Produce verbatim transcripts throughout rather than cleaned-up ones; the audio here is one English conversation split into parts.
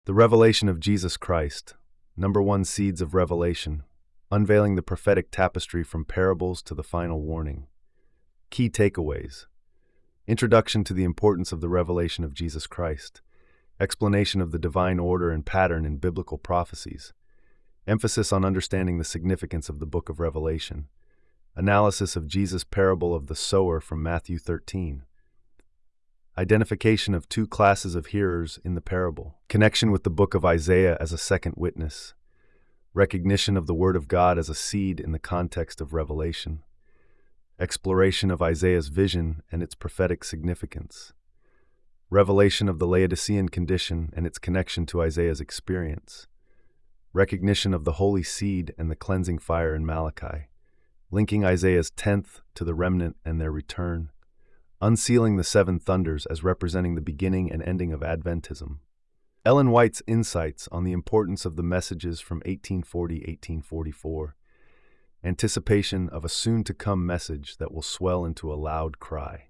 The revelation of Jesus Christ, number one seeds of revelation, unveiling the prophetic tapestry from parables to the final warning. Key takeaways. Introduction to the importance of the revelation of Jesus Christ. Explanation of the divine order and pattern in biblical prophecies. Emphasis on understanding the significance of the book of Revelation. Analysis of Jesus' parable of the sower from Matthew thirteen. Identification of two classes of hearers in the parable. Connection with the book of Isaiah as a second witness. Recognition of the Word of God as a seed in the context of Revelation. Exploration of Isaiah's vision and its prophetic significance. Revelation of the Laodicean condition and its connection to Isaiah's experience. Recognition of the holy seed and the cleansing fire in Malachi. Linking Isaiah's tenth to the remnant and their return. Unsealing the seven thunders as representing the beginning and ending of Adventism. Ellen White's insights on the importance of the messages from eighteen forty to eighteen forty-four. Anticipation of a soon-to-come message that will swell into a loud cry.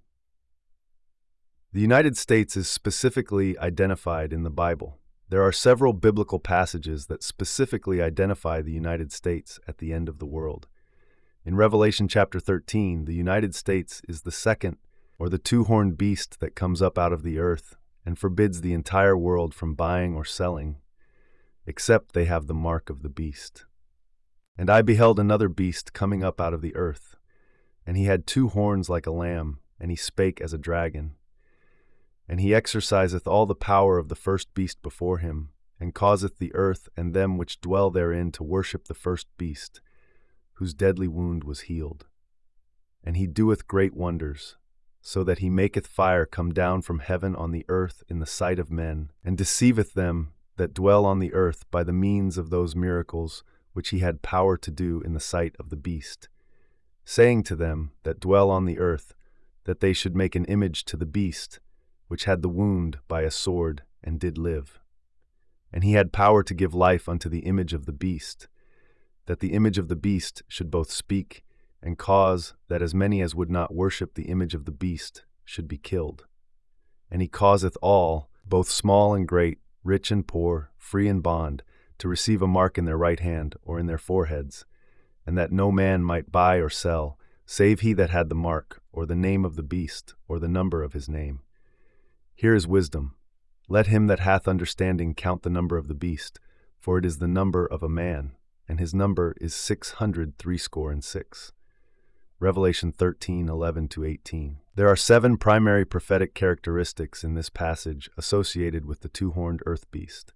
The United States is specifically identified in the Bible. There are several biblical passages that specifically identify the United States at the end of the world. In Revelation chapter thirteen, the United States is the second or the two-horned beast that comes up out of the earth and forbids the entire world from buying or selling, except they have the mark of the beast. And I beheld another beast coming up out of the earth, and he had two horns like a lamb, and he spake as a dragon. And he exerciseth all the power of the first beast before him, and causeth the earth and them which dwell therein to worship the first beast, whose deadly wound was healed. And he doeth great wonders, so that he maketh fire come down from heaven on the earth in the sight of men, and deceiveth them that dwell on the earth by the means of those miracles which he had power to do in the sight of the beast, saying to them that dwell on the earth, that they should make an image to the beast, which had the wound by a sword, and did live. And he had power to give life unto the image of the beast, that the image of the beast should both speak, and cause that as many as would not worship the image of the beast should be killed. And he causeth all, both small and great, rich and poor, free and bond, to receive a mark in their right hand or in their foreheads, and that no man might buy or sell, save he that had the mark, or the name of the beast, or the number of his name. Here is wisdom. Let him that hath understanding count the number of the beast, for it is the number of a man, and his number is six hundred threescore and six. Revelation thirteen, eleven to eighteen. There are seven primary prophetic characteristics in this passage associated with the two-horned earth beast.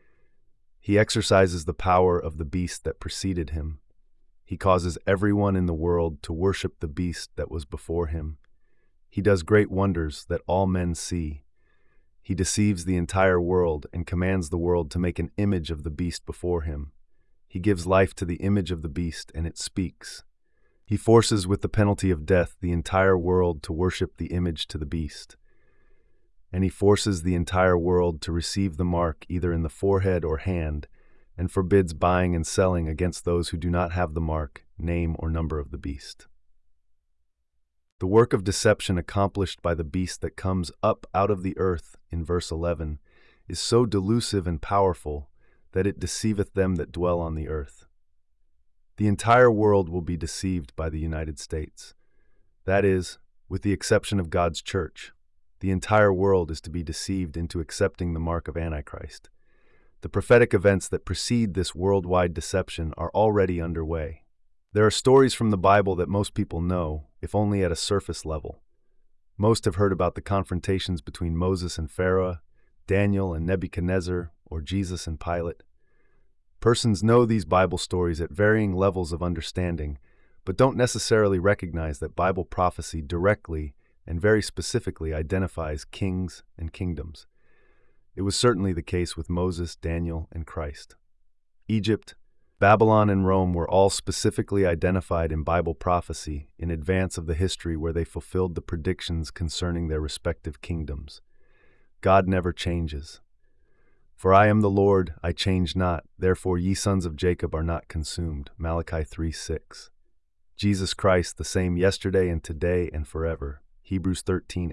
He exercises the power of the beast that preceded him. He causes everyone in the world to worship the beast that was before him. He does great wonders that all men see. He deceives the entire world and commands the world to make an image of the beast before him. He gives life to the image of the beast, and it speaks. He forces with the penalty of death the entire world to worship the image to the beast. And he forces the entire world to receive the mark either in the forehead or hand, and forbids buying and selling against those who do not have the mark, name, or number of the beast. The work of deception accomplished by the beast that comes up out of the earth, in verse eleven, is so delusive and powerful that it deceiveth them that dwell on the earth. The entire world will be deceived by the United States. That is, with the exception of God's church. The entire world is to be deceived into accepting the mark of Antichrist. The prophetic events that precede this worldwide deception are already underway. There are stories from the Bible that most people know, if only at a surface level. Most have heard about the confrontations between Moses and Pharaoh, Daniel and Nebuchadnezzar, or Jesus and Pilate. Persons know these Bible stories at varying levels of understanding, but don't necessarily recognize that Bible prophecy directly and very specifically identifies kings and kingdoms. It was certainly the case with Moses, Daniel, and Christ. Egypt, Babylon, and Rome were all specifically identified in Bible prophecy in advance of the history where they fulfilled the predictions concerning their respective kingdoms. God never changes. For I am the Lord, I change not, therefore ye sons of Jacob are not consumed. Malachi three six. Jesus Christ, the same yesterday and today and forever. Hebrews thirteen eight.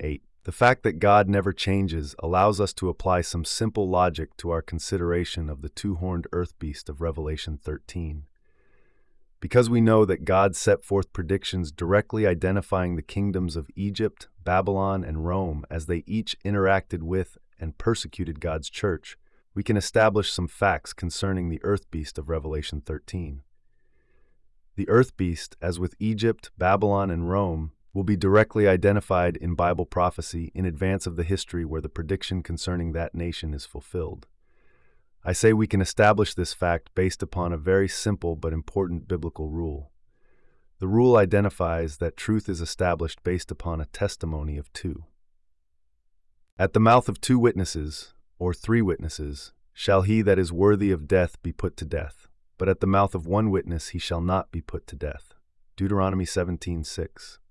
The fact that God never changes allows us to apply some simple logic to our consideration of the two-horned earth beast of Revelation thirteen. Because we know that God set forth predictions directly identifying the kingdoms of Egypt, Babylon, and Rome as they each interacted with and persecuted God's church, we can establish some facts concerning the earth beast of Revelation thirteen. The earth beast, as with Egypt, Babylon, and Rome, will be directly identified in Bible prophecy in advance of the history where the prediction concerning that nation is fulfilled. I say we can establish this fact based upon a very simple but important biblical rule. The rule identifies that truth is established based upon a testimony of two. At the mouth of two witnesses, or three witnesses, shall he that is worthy of death be put to death, but at the mouth of one witness he shall not be put to death. Deuteronomy seventeen six.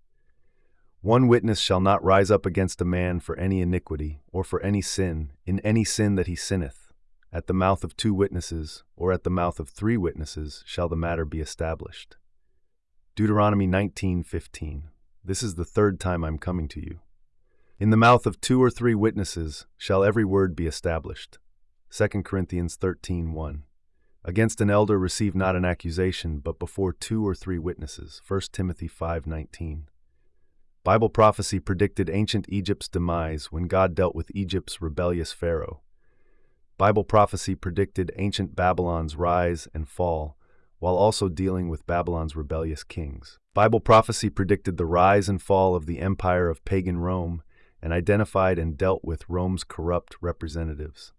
One witness shall not rise up against a man for any iniquity, or for any sin, in any sin that he sinneth. At the mouth of two witnesses, or at the mouth of three witnesses, shall the matter be established. Deuteronomy nineteen fifteen. This is the third time I'm coming to you. In the mouth of two or three witnesses shall every word be established. Second Corinthians thirteen one. Against an elder receive not an accusation, but before two or three witnesses. First Timothy five nineteen. Bible prophecy predicted ancient Egypt's demise when God dealt with Egypt's rebellious Pharaoh. Bible prophecy predicted ancient Babylon's rise and fall, while also dealing with Babylon's rebellious kings. Bible prophecy predicted the rise and fall of the empire of pagan Rome and identified and dealt with Rome's corrupt representatives.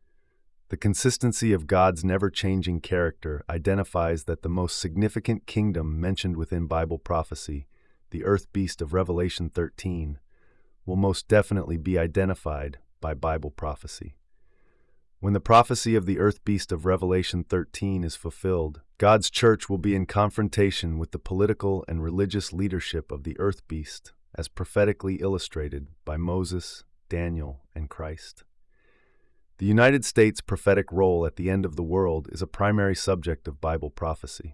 The consistency of God's never-changing character identifies that the most significant kingdom mentioned within Bible prophecy, the earth beast of Revelation thirteen, will most definitely be identified by Bible prophecy. When the prophecy of the earth beast of Revelation thirteen is fulfilled, God's church will be in confrontation with the political and religious leadership of the earth beast, as prophetically illustrated by Moses, Daniel, and Christ. The United States' prophetic role at the end of the world is a primary subject of Bible prophecy.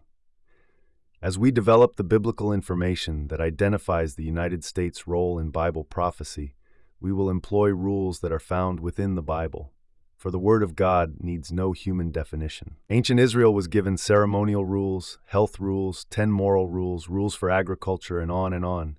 As we develop the biblical information that identifies the United States' role in Bible prophecy, we will employ rules that are found within the Bible. For the Word of God needs no human definition. Ancient Israel was given ceremonial rules, health rules, ten moral rules, rules for agriculture, and on and on.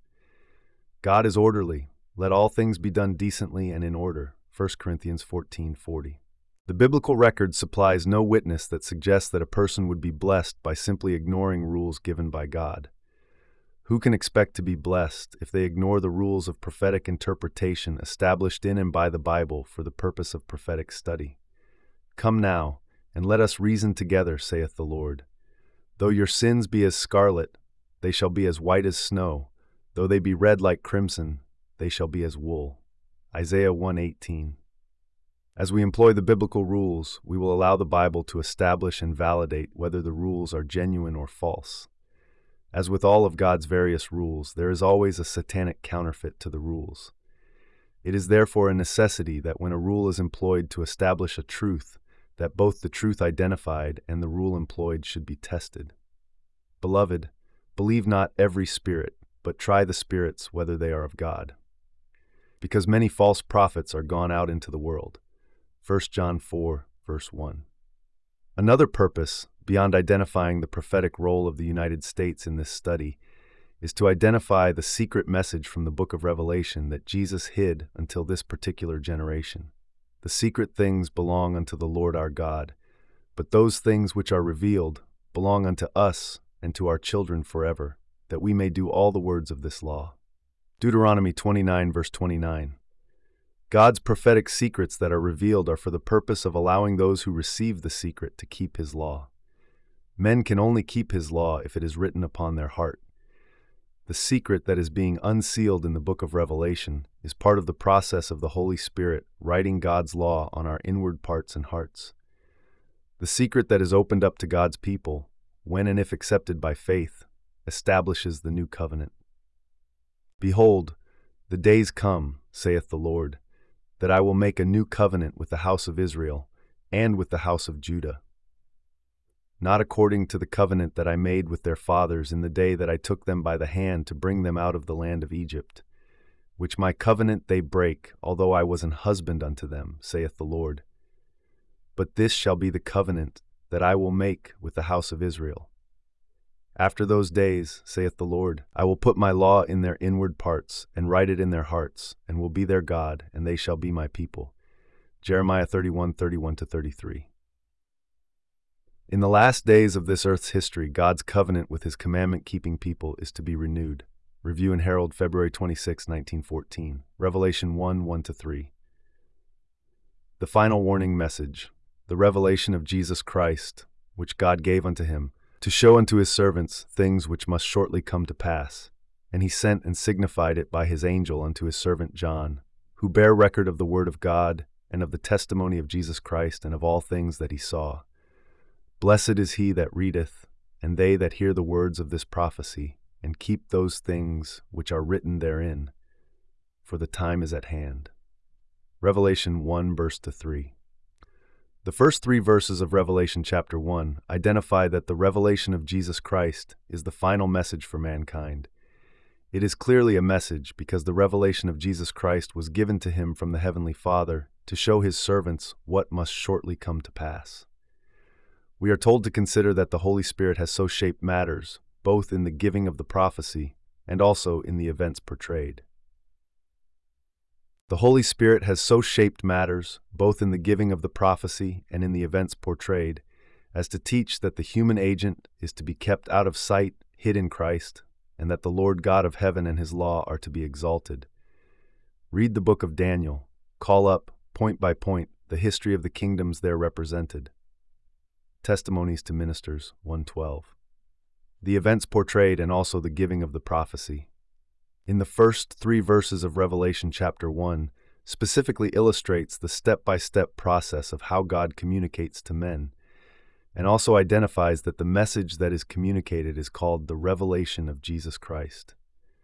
God is orderly. Let all things be done decently and in order. First Corinthians fourteen forty. The biblical record supplies no witness that suggests that a person would be blessed by simply ignoring rules given by God. Who can expect to be blessed if they ignore the rules of prophetic interpretation established in and by the Bible for the purpose of prophetic study? Come now, and let us reason together, saith the Lord. Though your sins be as scarlet, they shall be as white as snow. Though they be red like crimson, they shall be as wool. Isaiah one eighteen. As we employ the biblical rules, we will allow the Bible to establish and validate whether the rules are genuine or false. As with all of God's various rules, there is always a satanic counterfeit to the rules. It is therefore a necessity that when a rule is employed to establish a truth, that both the truth identified and the rule employed should be tested. Beloved, believe not every spirit, but try the spirits whether they are of God. Because many false prophets are gone out into the world. First John four, verse one. Another purpose, beyond identifying the prophetic role of the United States in this study, is to identify the secret message from the book of Revelation that Jesus hid until this particular generation. The secret things belong unto the Lord our God, but those things which are revealed belong unto us and to our children forever, that we may do all the words of this law. Deuteronomy twenty-nine, verse twenty-nine. God's prophetic secrets that are revealed are for the purpose of allowing those who receive the secret to keep His law. Men can only keep His law if it is written upon their heart. The secret that is being unsealed in the book of Revelation is part of the process of the Holy Spirit writing God's law on our inward parts and hearts. The secret that is opened up to God's people, when and if accepted by faith, establishes the new covenant. Behold, the days come, saith the Lord, that I will make a new covenant with the house of Israel and with the house of Judah. Not according to the covenant that I made with their fathers in the day that I took them by the hand to bring them out of the land of Egypt, which my covenant they break, although I was an husband unto them, saith the Lord. But this shall be the covenant that I will make with the house of Israel. After those days, saith the Lord, I will put my law in their inward parts, and write it in their hearts, and will be their God, and they shall be my people. Jeremiah thirty-one, thirty-one to thirty-three. In the last days of this earth's history, God's covenant with his commandment-keeping people is to be renewed. Review and Herald, February twenty-sixth, nineteen fourteen. Revelation one, one to three. The final warning message, the revelation of Jesus Christ, which God gave unto him, to show unto his servants things which must shortly come to pass. And he sent and signified it by his angel unto his servant John, who bare record of the word of God, and of the testimony of Jesus Christ, and of all things that he saw. Blessed is he that readeth, and they that hear the words of this prophecy, and keep those things which are written therein, for the time is at hand. Revelation one, verse to three. The first three verses of Revelation chapter one identify that the revelation of Jesus Christ is the final message for mankind. It is clearly a message because the revelation of Jesus Christ was given to him from the Heavenly Father to show his servants what must shortly come to pass. We are told to consider that the Holy Spirit has so shaped matters, both in the giving of the prophecy and also in the events portrayed. The Holy Spirit has so shaped matters, both in the giving of the prophecy and in the events portrayed, as to teach that the human agent is to be kept out of sight, hid in Christ, and that the Lord God of heaven and his law are to be exalted. Read the book of Daniel. Call up, point by point, the history of the kingdoms there represented. Testimonies to Ministers, one twelve. The events portrayed and also the giving of the prophecy. In the first three verses of Revelation chapter one, specifically illustrates the step-by-step process of how God communicates to men, and also identifies that the message that is communicated is called the revelation of Jesus Christ.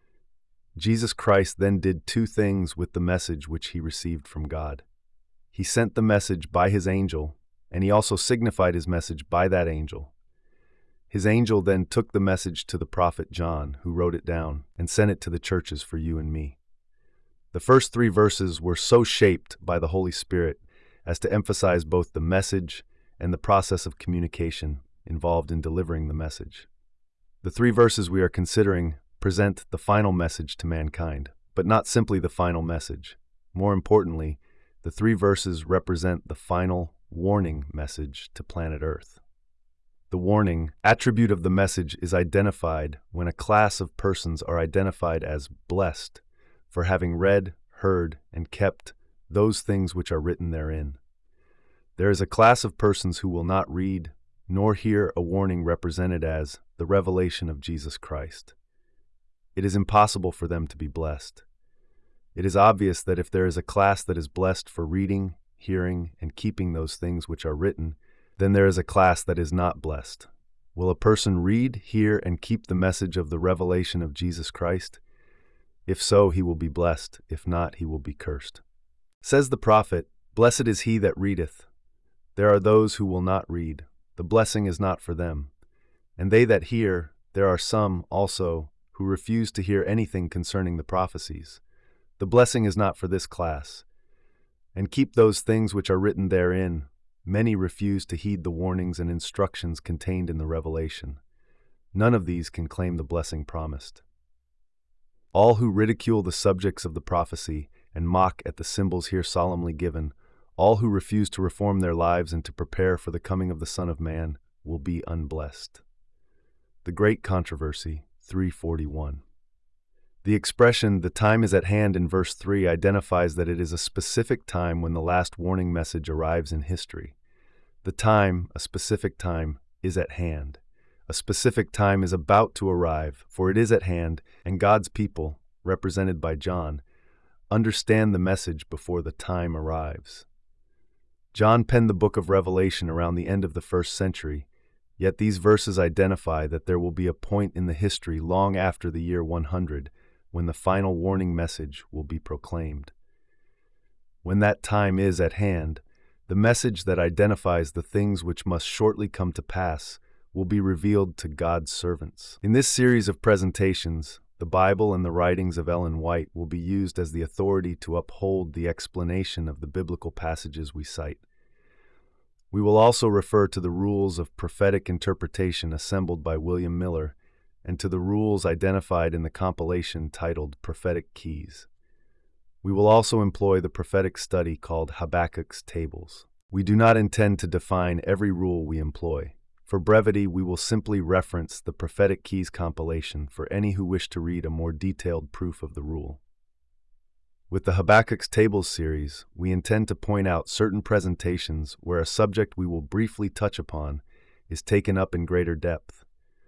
Jesus Christ then did two things with the message which he received from God. He sent the message by his angel, and he also signified his message by that angel. His angel then took the message to the prophet John, who wrote it down, and sent it to the churches for you and me. The first three verses were so shaped by the Holy Spirit as to emphasize both the message and the process of communication involved in delivering the message. The three verses we are considering present the final message to mankind, but not simply the final message. More importantly, the three verses represent the final warning message to planet Earth. The warning attribute of the message is identified when a class of persons are identified as blessed for having read, heard, and kept those things which are written therein. There is a class of persons who will not read nor hear a warning represented as the revelation of Jesus Christ. It is impossible for them to be blessed. It is obvious that if there is a class that is blessed for reading, hearing, and keeping those things which are written, then there is a class that is not blessed. Will a person read, hear, and keep the message of the revelation of Jesus Christ? If so, he will be blessed. If not, he will be cursed. Says the prophet, "Blessed is he that readeth." There are those who will not read. The blessing is not for them. And they that hear, there are some also who refuse to hear anything concerning the prophecies. The blessing is not for this class. And keep those things which are written therein. Many refuse to heed the warnings and instructions contained in the revelation. None of these can claim the blessing promised. All who ridicule the subjects of the prophecy and mock at the symbols here solemnly given, all who refuse to reform their lives and to prepare for the coming of the Son of Man, will be unblessed. The Great Controversy, three forty-one. The expression, "the time is at hand" in verse three identifies that it is a specific time when the last warning message arrives in history. The time, a specific time, is at hand. A specific time is about to arrive, for it is at hand, and God's people, represented by John, understand the message before the time arrives. John penned the book of Revelation around the end of the first century, yet these verses identify that there will be a point in the history long after the year one hundred when the final warning message will be proclaimed. When that time is at hand, the message that identifies the things which must shortly come to pass will be revealed to God's servants. In this series of presentations, The Bible and the writings of Ellen White will be used as the authority to uphold the explanation of the biblical passages we cite. We will also refer to the rules of prophetic interpretation assembled by William Miller and to the rules identified in the compilation titled Prophetic Keys. We will also employ the prophetic study called Habakkuk's Tables. We do not intend to define every rule we employ. For brevity, we will simply reference the Prophetic Keys compilation for any who wish to read a more detailed proof of the rule. With the Habakkuk's Tables series, we intend to point out certain presentations where a subject we will briefly touch upon is taken up in greater depth.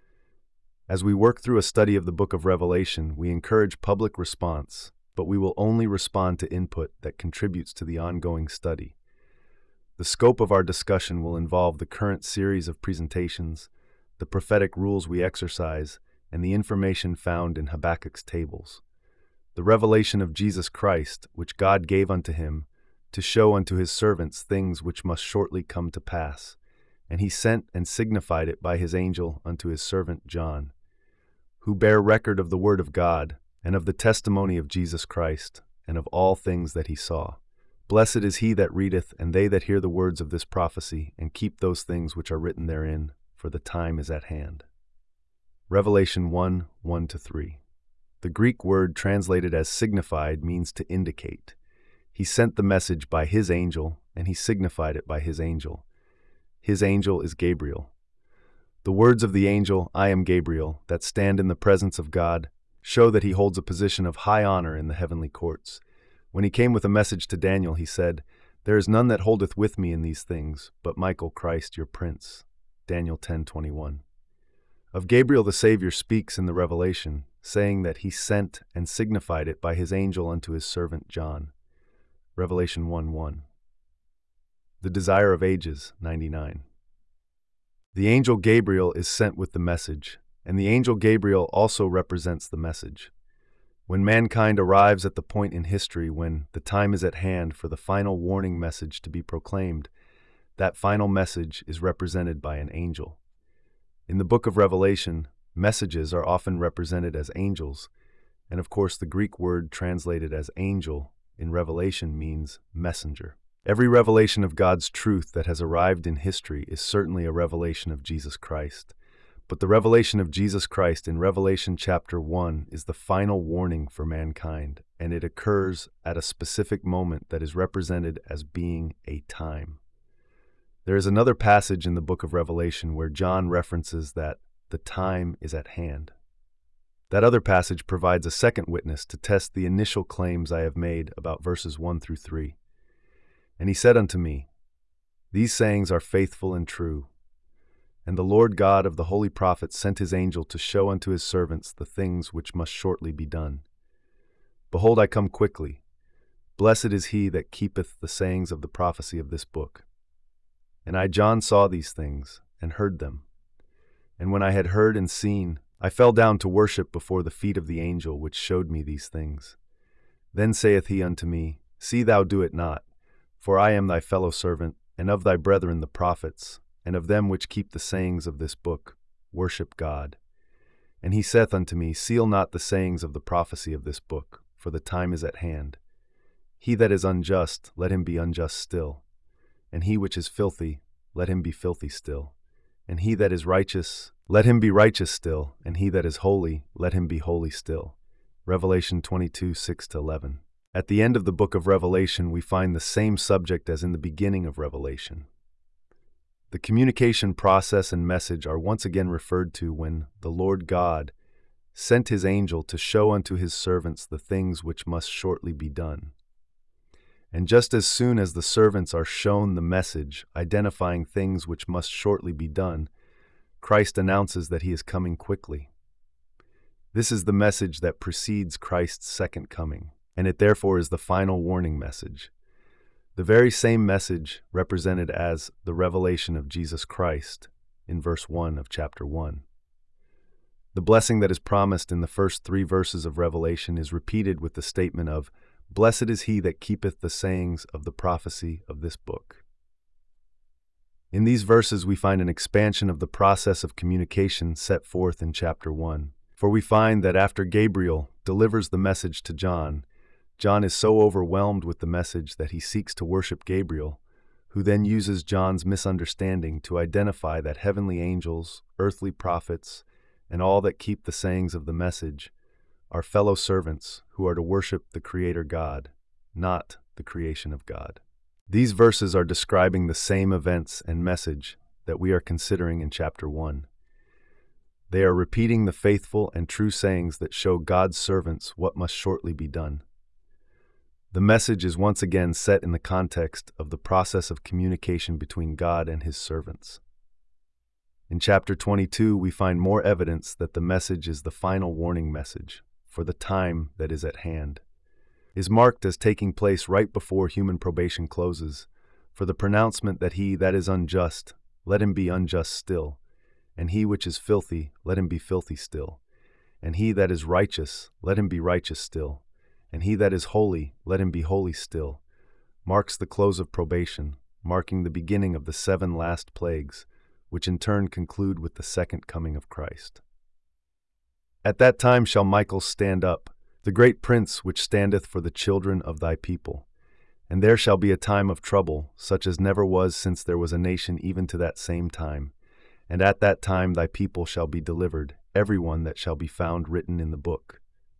As we work through a study of the Book of Revelation, we encourage public response, but we will only respond to input that contributes to the ongoing study. The scope of our discussion will involve the current series of presentations, the prophetic rules we exercise, and the information found in Habakkuk's Tables. The revelation of Jesus Christ, which God gave unto him, to show unto his servants things which must shortly come to pass. And he sent and signified it by his angel unto his servant John, who bare record of the word of God, and of the testimony of Jesus Christ, and of all things that he saw. Blessed is he that readeth, and they that hear the words of this prophecy, and keep those things which are written therein, for the time is at hand. Revelation one, one to three. The Greek word translated as signified means to indicate. He sent the message by his angel, and he signified it by his angel. His angel is Gabriel. The words of the angel, I am Gabriel, that stand in the presence of God, show that he holds a position of high honor in the heavenly courts. When he came with a message to Daniel, he said, There is none that holdeth with me in these things, but Michael Christ your prince. Daniel ten twenty-one. Of Gabriel the Savior speaks in the Revelation, saying that he sent and signified it by his angel unto his servant John. Revelation one one. The Desire of Ages, ninety-nine. The angel Gabriel is sent with the message, and the angel Gabriel also represents the message. When mankind arrives at the point in history when the time is at hand for the final warning message to be proclaimed, that final message is represented by an angel. In the book of Revelation, messages are often represented as angels, and of course the Greek word translated as angel in Revelation means messenger. Every revelation of God's truth that has arrived in history is certainly a revelation of Jesus Christ. But the revelation of Jesus Christ in Revelation chapter one is the final warning for mankind, and it occurs at a specific moment that is represented as being a time. There is another passage in the book of Revelation where John references that the time is at hand. That other passage provides a second witness to test the initial claims I have made about verses one through three. And he said unto me, These sayings are faithful and true. And the Lord God of the holy prophets sent his angel to show unto his servants the things which must shortly be done. Behold, I come quickly. Blessed is he that keepeth the sayings of the prophecy of this book. And I, John, saw these things, and heard them. And when I had heard and seen, I fell down to worship before the feet of the angel which showed me these things. Then saith he unto me, See thou do it not, for I am thy fellow servant, and of thy brethren the prophets, and of them which keep the sayings of this book, worship God. And he saith unto me, Seal not the sayings of the prophecy of this book, for the time is at hand. He that is unjust, let him be unjust still. And he which is filthy, let him be filthy still. And he that is righteous, let him be righteous still. And he that is holy, let him be holy still. Revelation twenty-two, six to eleven. At the end of the book of Revelation, we find the same subject as in the beginning of Revelation. The communication process and message are once again referred to when the Lord God sent his angel to show unto his servants the things which must shortly be done. And just as soon as the servants are shown the message identifying things which must shortly be done, Christ announces that he is coming quickly. This is the message that precedes Christ's second coming, and it therefore is the final warning message. The very same message represented as the revelation of Jesus Christ in verse one of chapter one. The blessing that is promised in the first three verses of Revelation is repeated with the statement of, Blessed is he that keepeth the sayings of the prophecy of this book. In these verses we find an expansion of the process of communication set forth in chapter one. For we find that after Gabriel delivers the message to John, John is so overwhelmed with the message that he seeks to worship Gabriel, who then uses John's misunderstanding to identify that heavenly angels, earthly prophets, and all that keep the sayings of the message are fellow servants who are to worship the Creator God, not the creation of God. These verses are describing the same events and message that we are considering in chapter one. They are repeating the faithful and true sayings that show God's servants what must shortly be done. The message is once again set in the context of the process of communication between God and His servants. In chapter twenty-two, we find more evidence that the message is the final warning message for the time that is at hand, is marked as taking place right before human probation closes, for the pronouncement that he that is unjust, let him be unjust still, and he which is filthy, let him be filthy still, and he that is righteous, let him be righteous still, and he that is holy, let him be holy still, marks the close of probation, marking the beginning of the seven last plagues, which in turn conclude with the second coming of Christ. At that time shall Michael stand up, the great prince which standeth for the children of thy people. And there shall be a time of trouble, such as never was since there was a nation even to that same time. And at that time thy people shall be delivered, every one that shall be found written in the book.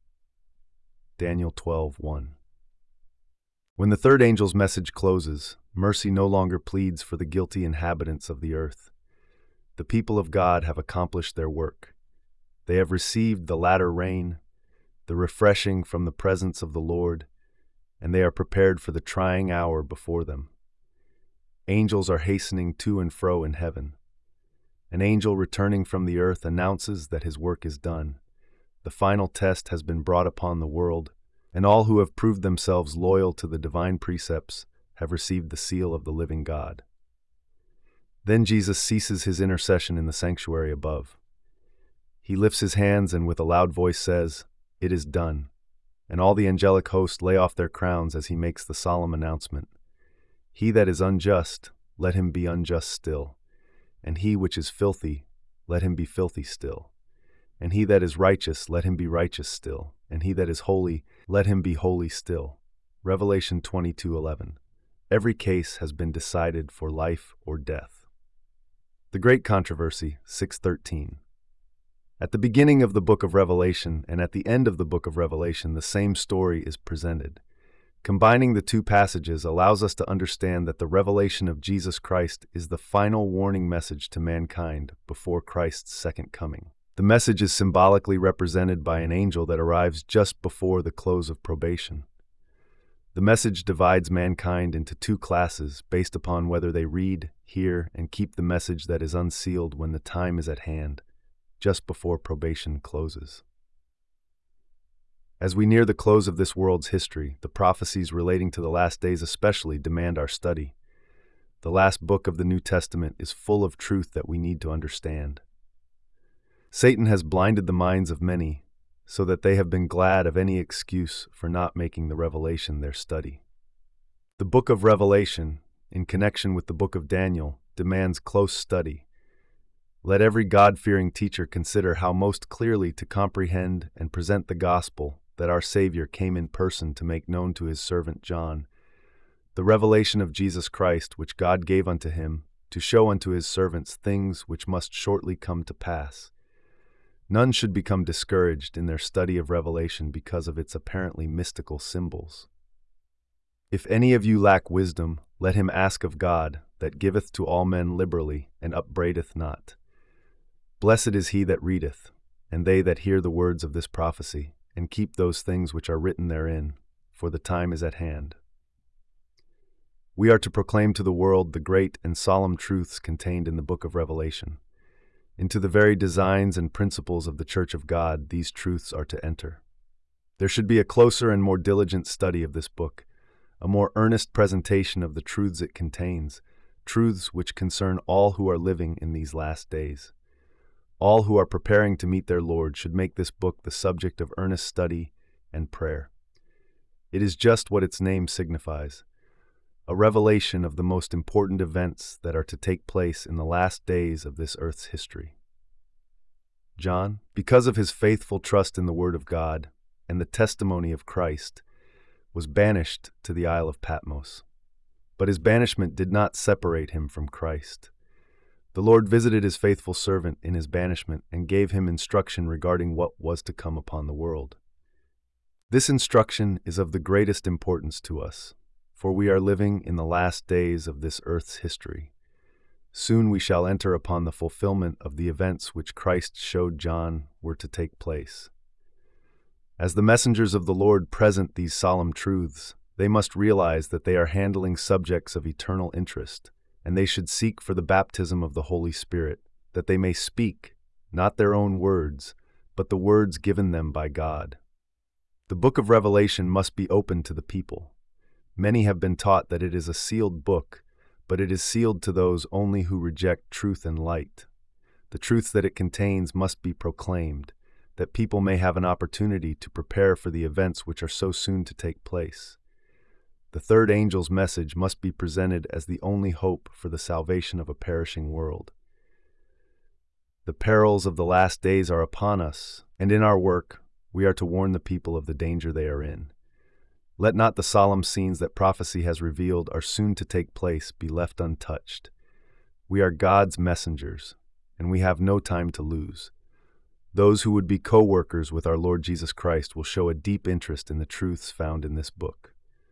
Daniel twelve one. When the third angel's message closes, mercy no longer pleads for the guilty inhabitants of the earth. The people of God have accomplished their work. They have received the latter rain, the refreshing from the presence of the Lord, and they are prepared for the trying hour before them. Angels are hastening to and fro in heaven. An angel returning from the earth announces that his work is done. The final test has been brought upon the world, and all who have proved themselves loyal to the divine precepts have received the seal of the living God. Then Jesus ceases his intercession in the sanctuary above. He lifts his hands and with a loud voice says, "It is done." And all the angelic host lay off their crowns as he makes the solemn announcement, "He that is unjust, let him be unjust still. And he which is filthy, let him be filthy still. And he that is righteous, let him be righteous still. And he that is holy, let him be holy still." Revelation twenty-two eleven. Every case has been decided for life or death. The Great Controversy, six thirteen. At the beginning of the book of Revelation and at the end of the book of Revelation, the same story is presented. Combining the two passages allows us to understand that the revelation of Jesus Christ is the final warning message to mankind before Christ's second coming. The message is symbolically represented by an angel that arrives just before the close of probation. The message divides mankind into two classes based upon whether they read, hear, and keep the message that is unsealed when the time is at hand, just before probation closes. As we near the close of this world's history, the prophecies relating to the last days especially demand our study. The last book of the New Testament is full of truth that we need to understand. Satan has blinded the minds of many, so that they have been glad of any excuse for not making the Revelation their study. The book of Revelation, in connection with the book of Daniel, demands close study. Let every God-fearing teacher consider how most clearly to comprehend and present the gospel that our Savior came in person to make known to his servant John, the revelation of Jesus Christ which God gave unto him to show unto his servants things which must shortly come to pass. None should become discouraged in their study of Revelation because of its apparently mystical symbols. If any of you lack wisdom, let him ask of God, that giveth to all men liberally, and upbraideth not. Blessed is he that readeth, and they that hear the words of this prophecy, and keep those things which are written therein, for the time is at hand. We are to proclaim to the world the great and solemn truths contained in the book of Revelation. Into the very designs and principles of the Church of God, these truths are to enter. There should be a closer and more diligent study of this book, a more earnest presentation of the truths it contains, truths which concern all who are living in these last days. All who are preparing to meet their Lord should make this book the subject of earnest study and prayer. It is just what its name signifies, a revelation of the most important events that are to take place in the last days of this earth's history. John, because of his faithful trust in the Word of God and the testimony of Christ, was banished to the Isle of Patmos. But his banishment did not separate him from Christ. The Lord visited his faithful servant in his banishment and gave him instruction regarding what was to come upon the world. This instruction is of the greatest importance to us, for we are living in the last days of this earth's history. Soon we shall enter upon the fulfillment of the events which Christ showed John were to take place. As the messengers of the Lord present these solemn truths, they must realize that they are handling subjects of eternal interest, and they should seek for the baptism of the Holy Spirit, that they may speak, not their own words, but the words given them by God. The book of Revelation must be opened to the people. Many have been taught that it is a sealed book, but it is sealed to those only who reject truth and light. The truths that it contains must be proclaimed, that people may have an opportunity to prepare for the events which are so soon to take place. The third angel's message must be presented as the only hope for the salvation of a perishing world. The perils of the last days are upon us, and in our work we are to warn the people of the danger they are in. Let not the solemn scenes that prophecy has revealed are soon to take place be left untouched. We are God's messengers, and we have no time to lose. Those who would be co-workers with our Lord Jesus Christ will show a deep interest in the truths found in this book.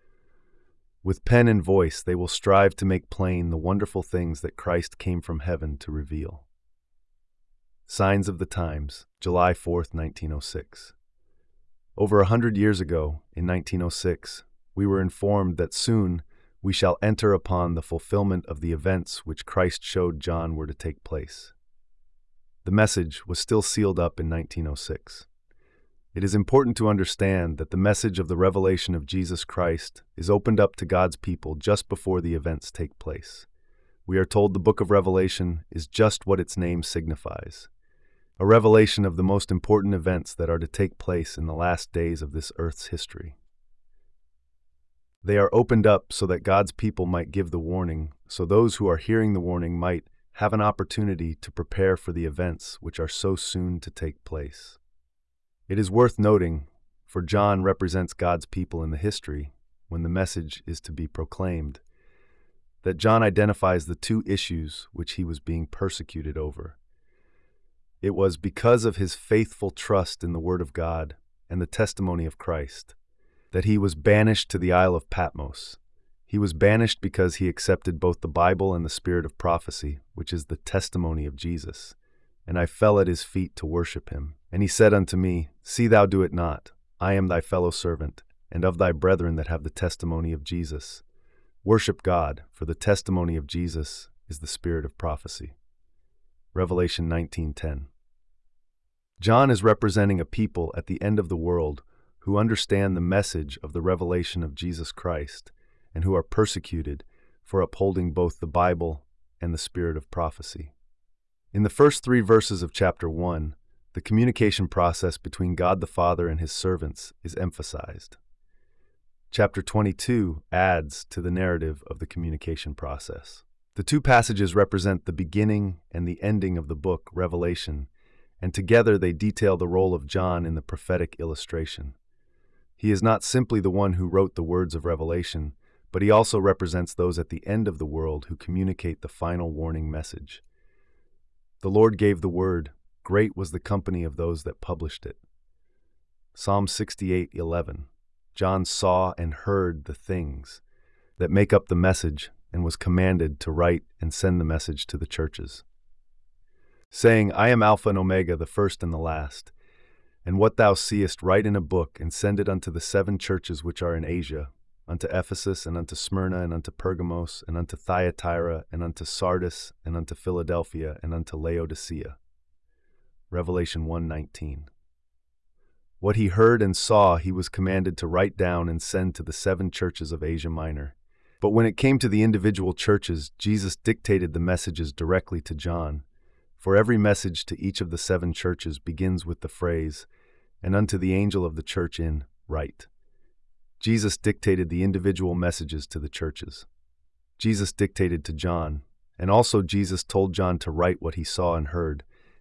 With pen and voice, they will strive to make plain the wonderful things that Christ came from heaven to reveal. Signs of the Times, July fourth, nineteen oh six. Over a hundred years ago, in nineteen oh six, we were informed that soon we shall enter upon the fulfillment of the events which Christ showed John were to take place. The message was still sealed up in nineteen oh six. It is important to understand that the message of the revelation of Jesus Christ is opened up to God's people just before the events take place. We are told the book of Revelation is just what its name signifies, a revelation of the most important events that are to take place in the last days of this earth's history. They are opened up so that God's people might give the warning, so those who are hearing the warning might have an opportunity to prepare for the events which are so soon to take place. It is worth noting, for John represents God's people in the history when the message is to be proclaimed, that John identifies the two issues which he was being persecuted over. It was because of his faithful trust in the Word of God and the testimony of Christ that he was banished to the Isle of Patmos. He was banished because he accepted both the Bible and the spirit of prophecy, which is the testimony of Jesus. And I fell at his feet to worship him. And he said unto me, See thou do it not. I am thy fellow servant, and of thy brethren that have the testimony of Jesus. Worship God, for the testimony of Jesus is the spirit of prophecy. Revelation nineteen ten. John is representing a people at the end of the world who understand the message of the revelation of Jesus Christ and who are persecuted for upholding both the Bible and the spirit of prophecy. In the first three verses of chapter one, the communication process between God the Father and his servants is emphasized. Chapter twenty-two adds to the narrative of the communication process. The two passages represent the beginning and the ending of the book, Revelation, and together they detail the role of John in the prophetic illustration. He is not simply the one who wrote the words of Revelation, but he also represents those at the end of the world who communicate the final warning message. The Lord gave the word, great was the company of those that published it. Psalm sixty-eight eleven. John saw and heard the things that make up the message and was commanded to write and send the message to the churches, saying, I am Alpha and Omega, the first and the last. And what thou seest write in a book, and send it unto the seven churches which are in Asia, unto Ephesus, and unto Smyrna, and unto Pergamos, and unto Thyatira, and unto Sardis, and unto Philadelphia, and unto Laodicea. Revelation one nineteen. What he heard and saw he was commanded to write down and send to the seven churches of Asia Minor. But when it came to the individual churches, Jesus dictated the messages directly to John. For every message to each of the seven churches begins with the phrase, and unto the angel of the church in, write. Jesus dictated the individual messages to the churches. Jesus dictated to John, and also Jesus told John to write what he saw and heard,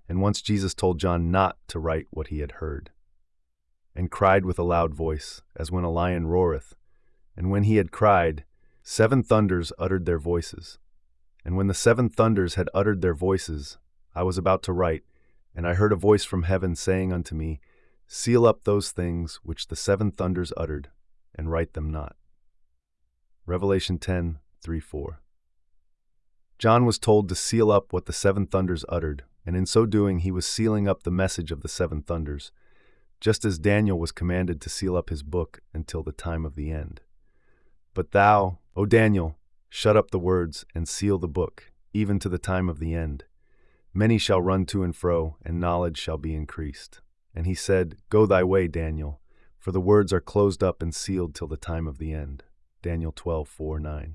And once Jesus told John not to write what he had heard, and cried with a loud voice, as when a lion roareth. And when he had cried, seven thunders uttered their voices. And when the seven thunders had uttered their voices, I was about to write, and I heard a voice from heaven saying unto me, Seal up those things which the seven thunders uttered, and write them not. Revelation ten, three, four. John was told to seal up what the seven thunders uttered, and in so doing he was sealing up the message of the seven thunders, just as Daniel was commanded to seal up his book until the time of the end. But thou, O Daniel, shut up the words and seal the book, even to the time of the end. Many shall run to and fro, and knowledge shall be increased. And he said, Go thy way, Daniel, for the words are closed up and sealed till the time of the end. Daniel twelve, four, nine.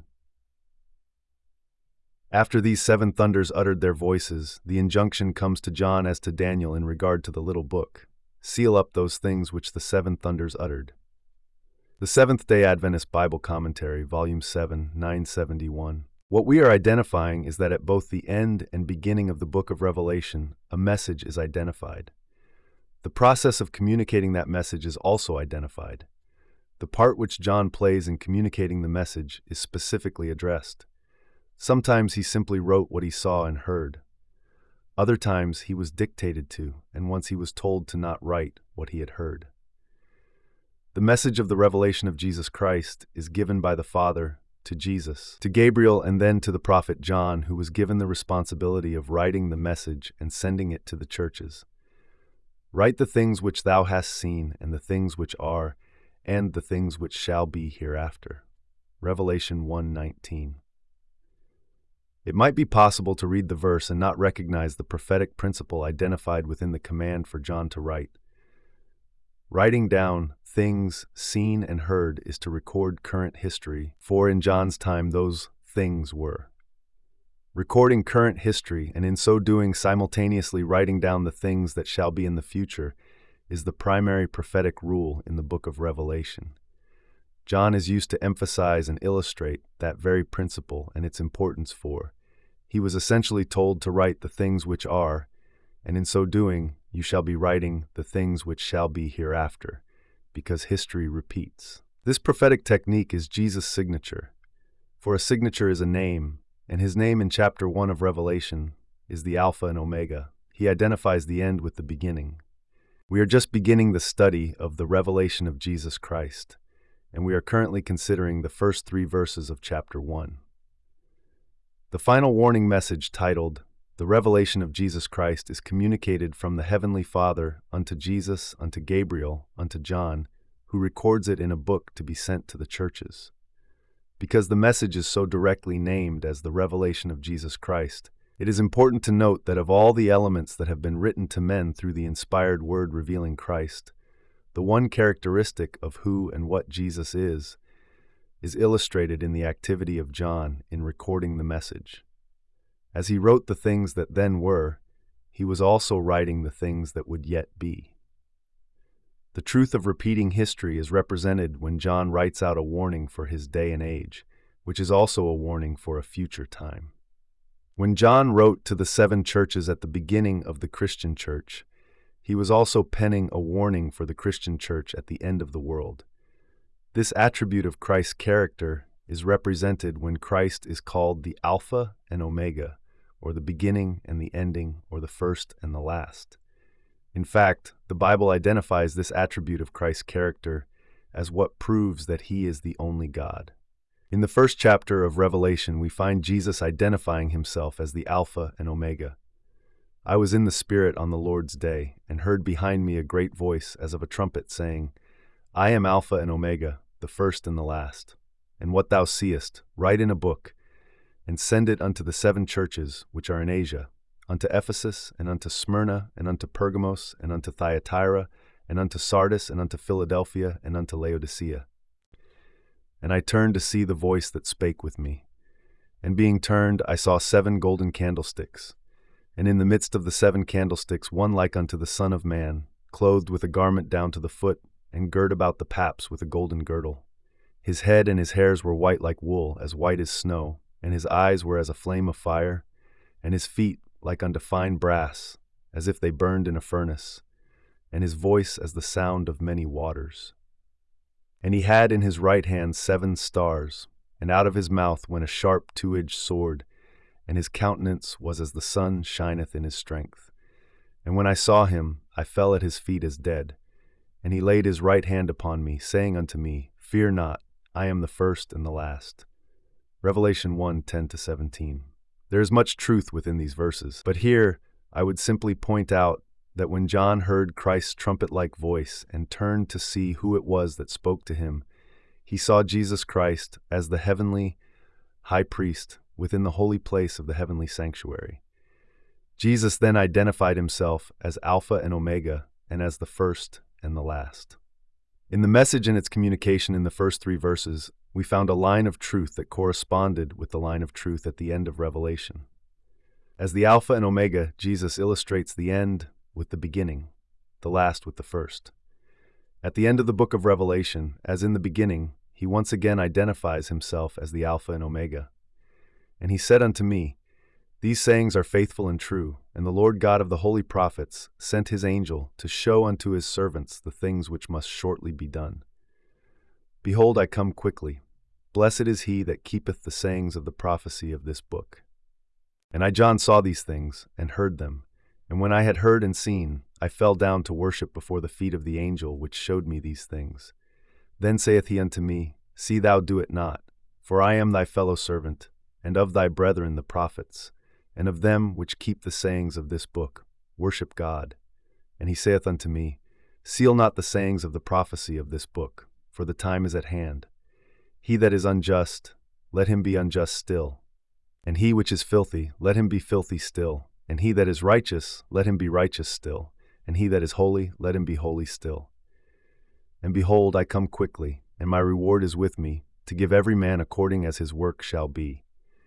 After these seven thunders uttered their voices, the injunction comes to John as to Daniel in regard to the little book. Seal up those things which the seven thunders uttered. The Seventh-day Adventist Bible Commentary, Volume seven, nine seventy-one. What we are identifying is that at both the end and beginning of the book of Revelation, a message is identified. The process of communicating that message is also identified. The part which John plays in communicating the message is specifically addressed. Sometimes he simply wrote what he saw and heard. Other times he was dictated to, and once he was told to not write what he had heard. The message of the revelation of Jesus Christ is given by the Father to Jesus, to Gabriel, and then to the prophet John, who was given the responsibility of writing the message and sending it to the churches. Write the things which thou hast seen, and the things which are, and the things which shall be hereafter. Revelation one nineteen. It might be possible to read the verse and not recognize the prophetic principle identified within the command for John to write. Writing down things seen and heard is to record current history, for in John's time those things were. Recording current history, and in so doing simultaneously writing down the things that shall be in the future, is the primary prophetic rule in the book of Revelation. John is used to emphasize and illustrate that very principle and its importance, for he was essentially told to write the things which are, and in so doing you shall be writing the things which shall be hereafter, because history repeats. This prophetic technique is Jesus' signature, for a signature is a name, and his name in chapter one of Revelation is the Alpha and Omega. He identifies the end with the beginning. We are just beginning the study of the revelation of Jesus Christ, and we are currently considering the first three verses of chapter one. The final warning message, titled, The Revelation of Jesus Christ, is communicated from the Heavenly Father unto Jesus, unto Gabriel, unto John, who records it in a book to be sent to the churches. Because the message is so directly named as the revelation of Jesus Christ, it is important to note that of all the elements that have been written to men through the inspired word revealing Christ, the one characteristic of who and what Jesus is, is illustrated in the activity of John in recording the message. As he wrote the things that then were, he was also writing the things that would yet be. The truth of repeating history is represented when John writes out a warning for his day and age, which is also a warning for a future time. When John wrote to the seven churches at the beginning of the Christian church, he was also penning a warning for the Christian church at the end of the world. This attribute of Christ's character is represented when Christ is called the Alpha and Omega, or the beginning and the ending, or the first and the last. In fact, the Bible identifies this attribute of Christ's character as what proves that he is the only God. In the first chapter of Revelation, we find Jesus identifying himself as the Alpha and Omega. I was in the Spirit on the Lord's day, and heard behind me a great voice as of a trumpet, saying, I am Alpha and Omega, the first and the last. And what thou seest, write in a book, and send it unto the seven churches which are in Asia, unto Ephesus, and unto Smyrna, and unto Pergamos, and unto Thyatira, and unto Sardis, and unto Philadelphia, and unto Laodicea. And I turned to see the voice that spake with me. And being turned, I saw seven golden candlesticks. And in the midst of the seven candlesticks one like unto the Son of Man, clothed with a garment down to the foot, and girt about the paps with a golden girdle. His head and his hairs were white like wool, as white as snow, and his eyes were as a flame of fire, and his feet like unto fine brass, as if they burned in a furnace, and his voice as the sound of many waters. And he had in his right hand seven stars, and out of his mouth went a sharp two-edged sword, and his countenance was as the sun shineth in his strength. And when I saw him, I fell at his feet as dead. And he laid his right hand upon me, saying unto me, Fear not, I am the first and the last. Revelation one, ten to seventeen. There is much truth within these verses, but here I would simply point out that when John heard Christ's trumpet-like voice and turned to see who it was that spoke to him, he saw Jesus Christ as the heavenly high priest within the holy place of the heavenly sanctuary. Jesus then identified himself as Alpha and Omega and as the first and the last. In the message and its communication in the first three verses, we found a line of truth that corresponded with the line of truth at the end of Revelation. As the Alpha and Omega, Jesus illustrates the end with the beginning, the last with the first. At the end of the book of Revelation, as in the beginning, he once again identifies himself as the Alpha and Omega. And he said unto me, These sayings are faithful and true, and the Lord God of the holy prophets sent his angel to show unto his servants the things which must shortly be done. Behold, I come quickly. Blessed is he that keepeth the sayings of the prophecy of this book. And I, John, saw these things, and heard them. And when I had heard and seen, I fell down to worship before the feet of the angel which showed me these things. Then saith he unto me, See thou do it not, for I am thy fellow servant, and of thy brethren the prophets, and of them which keep the sayings of this book, worship God. And he saith unto me, Seal not the sayings of the prophecy of this book, for the time is at hand. He that is unjust, let him be unjust still. And he which is filthy, let him be filthy still. And he that is righteous, let him be righteous still. And he that is holy, let him be holy still. And behold, I come quickly, and my reward is with me, to give every man according as his work shall be.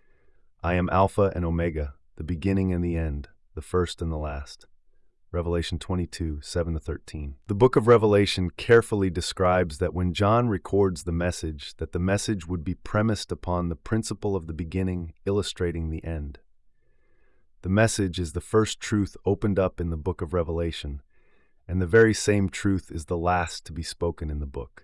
I am Alpha and Omega, the beginning and the end, the first and the last. Revelation twenty-two, seven to thirteen. The book of Revelation carefully describes that when John records the message, that the message would be premised upon the principle of the beginning illustrating the end. The message is the first truth opened up in the book of Revelation, and the very same truth is the last to be spoken in the book.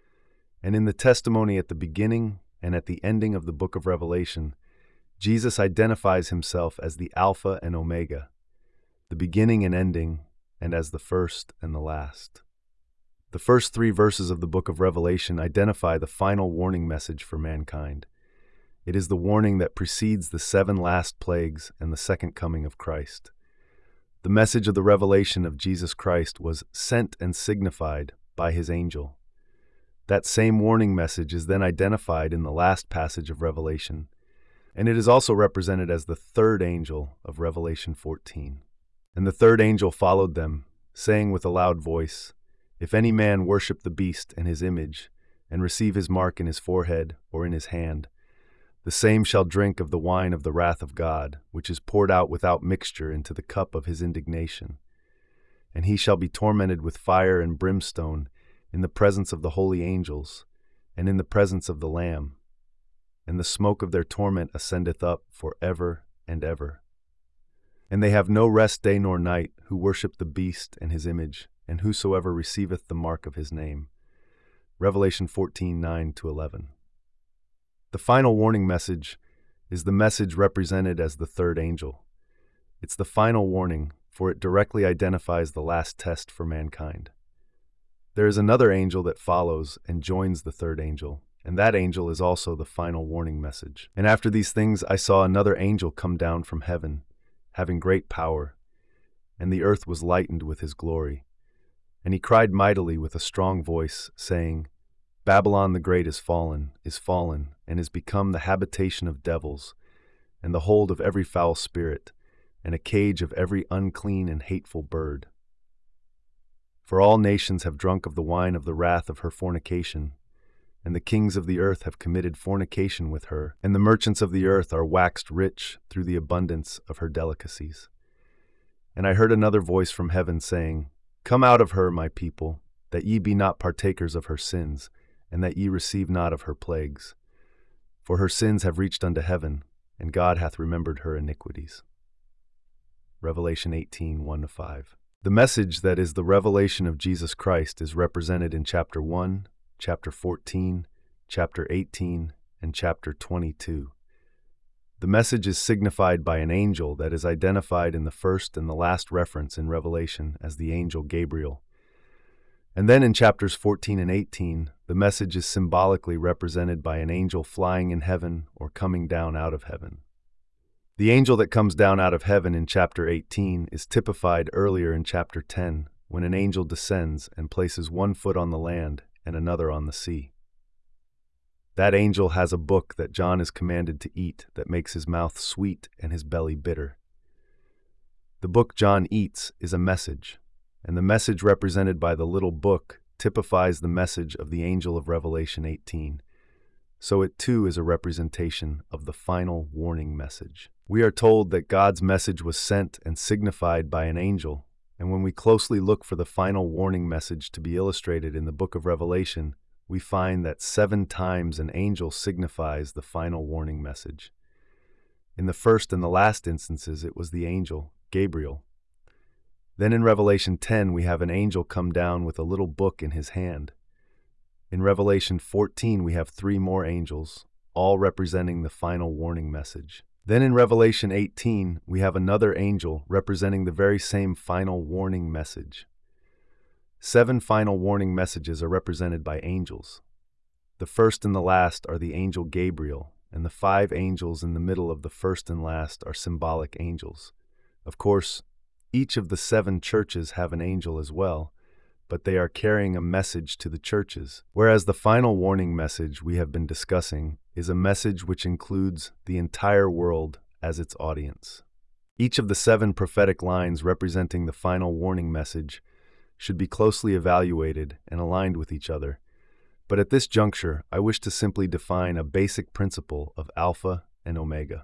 And in the testimony at the beginning and at the ending of the book of Revelation, Jesus identifies himself as the Alpha and Omega, the beginning and ending, and as the first and the last. The first three verses of the book of Revelation identify the final warning message for mankind. It is the warning that precedes the seven last plagues and the second coming of Christ. The message of the revelation of Jesus Christ was sent and signified by his angel. That same warning message is then identified in the last passage of Revelation, and it is also represented as the third angel of Revelation fourteen. And the third angel followed them, saying with a loud voice, If any man worship the beast and his image, and receive his mark in his forehead or in his hand, the same shall drink of the wine of the wrath of God, which is poured out without mixture into the cup of his indignation. And he shall be tormented with fire and brimstone in the presence of the holy angels, and in the presence of the Lamb. And the smoke of their torment ascendeth up for ever and ever. And they have no rest day nor night, who worship the beast and his image, and whosoever receiveth the mark of his name. Revelation fourteen, nine to eleven. The final warning message is the message represented as the third angel. It's the final warning, for it directly identifies the last test for mankind. There is another angel that follows and joins the third angel, and that angel is also the final warning message. And after these things I saw another angel come down from heaven, having great power, and the earth was lightened with his glory. And he cried mightily with a strong voice, saying, Babylon the great is fallen, is fallen, and is become the habitation of devils, and the hold of every foul spirit, and a cage of every unclean and hateful bird. For all nations have drunk of the wine of the wrath of her fornication, and the kings of the earth have committed fornication with her, and the merchants of the earth are waxed rich through the abundance of her delicacies. And I heard another voice from heaven saying, Come out of her, my people, that ye be not partakers of her sins, and that ye receive not of her plagues. For her sins have reached unto heaven, and God hath remembered her iniquities. Revelation eighteen, one to five. The message that is the revelation of Jesus Christ is represented in chapter one, chapter fourteen, chapter eighteen, and chapter twenty-two. The message is signified by an angel that is identified in the first and the last reference in Revelation as the angel Gabriel. And then in chapters fourteen and eighteen, the message is symbolically represented by an angel flying in heaven or coming down out of heaven. The angel that comes down out of heaven in chapter eighteen is typified earlier in chapter ten, when an angel descends and places one foot on the land and another on the sea. That angel has a book that John is commanded to eat that makes his mouth sweet and his belly bitter. The book John eats is a message, and the message represented by the little book typifies the message of the angel of Revelation eighteen. So it too is a representation of the final warning message. We are told that God's message was sent and signified by an angel, and when we closely look for the final warning message to be illustrated in the book of Revelation, we find that seven times an angel signifies the final warning message. In the first and the last instances, it was the angel, Gabriel. Then in Revelation ten, we have an angel come down with a little book in his hand. In Revelation fourteen, we have three more angels, all representing the final warning message. Then in Revelation eighteen, we have another angel representing the very same final warning message. Seven final warning messages are represented by angels. The first and the last are the angel Gabriel, and the five angels in the middle of the first and last are symbolic angels. Of course, each of the seven churches have an angel as well, but they are carrying a message to the churches, whereas the final warning message we have been discussing is a message which includes the entire world as its audience. Each of the seven prophetic lines representing the final warning message should be closely evaluated and aligned with each other, but at this juncture, I wish to simply define a basic principle of Alpha and Omega.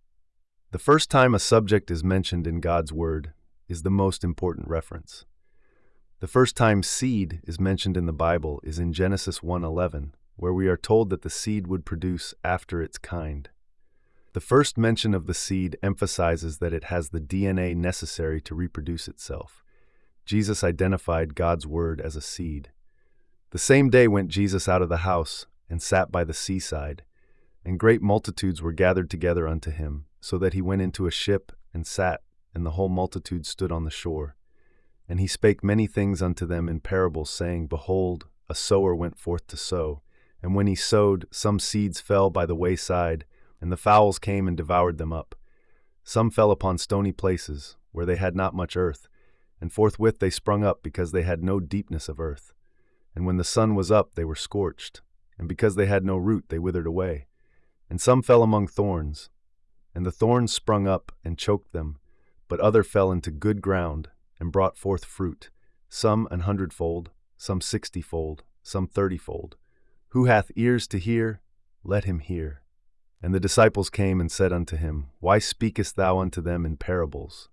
The first time a subject is mentioned in God's Word is the most important reference. The first time seed is mentioned in the Bible is in Genesis one eleven, where we are told that the seed would produce after its kind. The first mention of the seed emphasizes that it has the D N A necessary to reproduce itself. Jesus identified God's Word as a seed. The same day went Jesus out of the house and sat by the seaside, and great multitudes were gathered together unto him, so that he went into a ship and sat, and the whole multitude stood on the shore. And he spake many things unto them in parables, saying, Behold, a sower went forth to sow. And when he sowed, some seeds fell by the wayside, and the fowls came and devoured them up. Some fell upon stony places, where they had not much earth, and forthwith they sprung up, because they had no deepness of earth. And when the sun was up, they were scorched, and because they had no root, they withered away. And some fell among thorns, and the thorns sprung up and choked them, but other fell into good ground, and brought forth fruit, some an hundredfold, some sixtyfold, some thirtyfold. Who hath ears to hear, let him hear. And the disciples came and said unto him, Why speakest thou unto them in parables?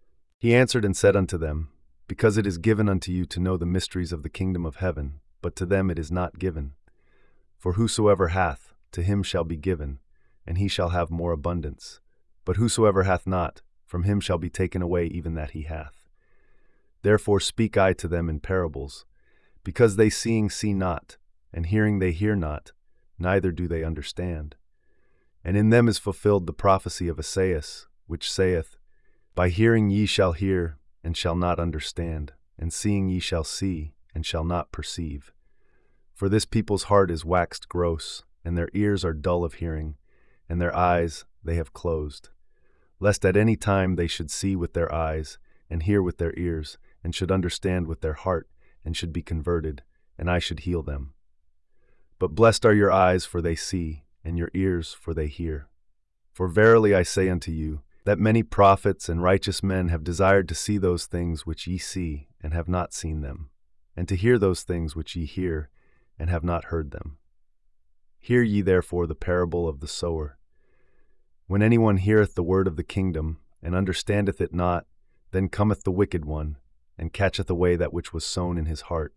He answered and said unto them, Because it is given unto you to know the mysteries of the kingdom of heaven, but to them it is not given. For whosoever hath, to him shall be given, and he shall have more abundance. But whosoever hath not, from him shall be taken away even that he hath. Therefore speak I to them in parables, because they seeing see not, and hearing they hear not, neither do they understand. And in them is fulfilled the prophecy of Esaias, which saith, By hearing ye shall hear, and shall not understand, and seeing ye shall see, and shall not perceive. For this people's heart is waxed gross, and their ears are dull of hearing, and their eyes they have closed, lest at any time they should see with their eyes, and hear with their ears, and should understand with their heart, and should be converted, and I should heal them. But blessed are your eyes, for they see, and your ears, for they hear. For verily I say unto you, that many prophets and righteous men have desired to see those things which ye see, and have not seen them, and to hear those things which ye hear, and have not heard them. Hear ye therefore the parable of the sower. When anyone heareth the word of the kingdom, and understandeth it not, then cometh the wicked one, and catcheth away that which was sown in his heart.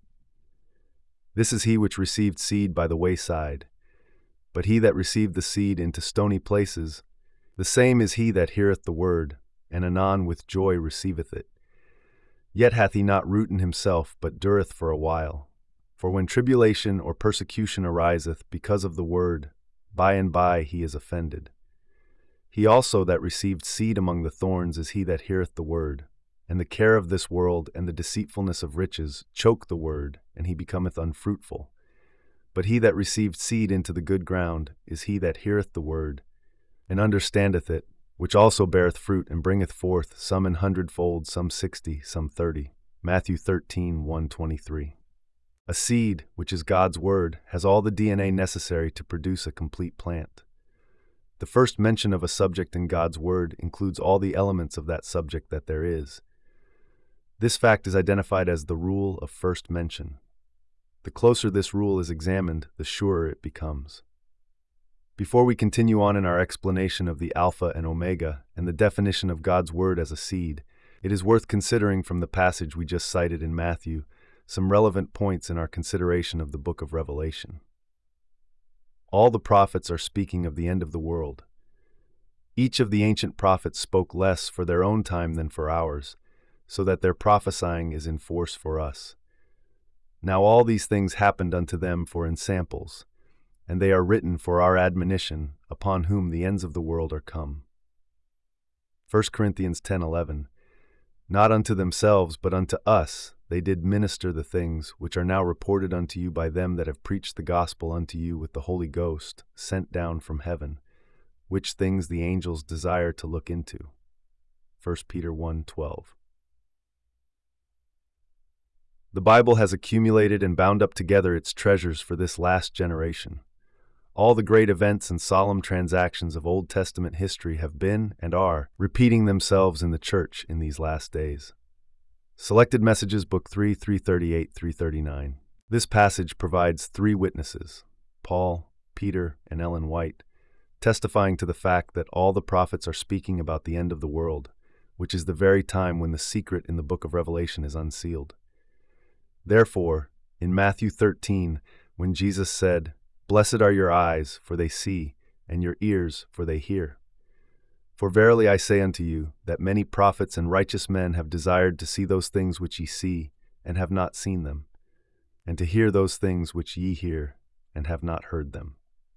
This is he which received seed by the wayside. But he that received the seed into stony places, the same is he that heareth the word, and anon with joy receiveth it. Yet hath he not root in himself, but dureth for a while. For when tribulation or persecution ariseth because of the word, by and by he is offended. He also that received seed among the thorns is he that heareth the word, and the care of this world and the deceitfulness of riches choke the word, and he becometh unfruitful. But he that received seed into the good ground is he that heareth the word, and understandeth it, which also beareth fruit and bringeth forth some an hundredfold, some sixty, some thirty. Matthew thirteen, one twenty-three. A seed, which is God's word, has all the D N A necessary to produce a complete plant. The first mention of a subject in God's word includes all the elements of that subject that there is. This fact is identified as the rule of first mention. The closer this rule is examined, the surer it becomes. Before we continue on in our explanation of the Alpha and Omega and the definition of God's word as a seed, it is worth considering from the passage we just cited in Matthew some relevant points in our consideration of the book of Revelation. All the prophets are speaking of the end of the world. Each of the ancient prophets spoke less for their own time than for ours, so that their prophesying is in force for us. Now all these things happened unto them for ensamples, and they are written for our admonition, upon whom the ends of the world are come. First Corinthians ten eleven. Not unto themselves, but unto us they did minister the things which are now reported unto you by them that have preached the gospel unto you with the Holy Ghost, sent down from heaven, which things the angels desire to look into. First Peter one twelve. The Bible has accumulated and bound up together its treasures for this last generation. All the great events and solemn transactions of Old Testament history have been, and are, repeating themselves in the church in these last days. Selected Messages, Book three, three thirty-eight through three thirty-nine. This passage provides three witnesses, Paul, Peter, and Ellen White, testifying to the fact that all the prophets are speaking about the end of the world, which is the very time when the secret in the book of Revelation is unsealed. Therefore, in Matthew thirteen, when Jesus said, "Blessed are your eyes, for they see, and your ears, for they hear. For verily I say unto you, that many prophets and righteous men have desired to see those things which ye see, and have not seen them, and to hear those things which ye hear, and have not heard them."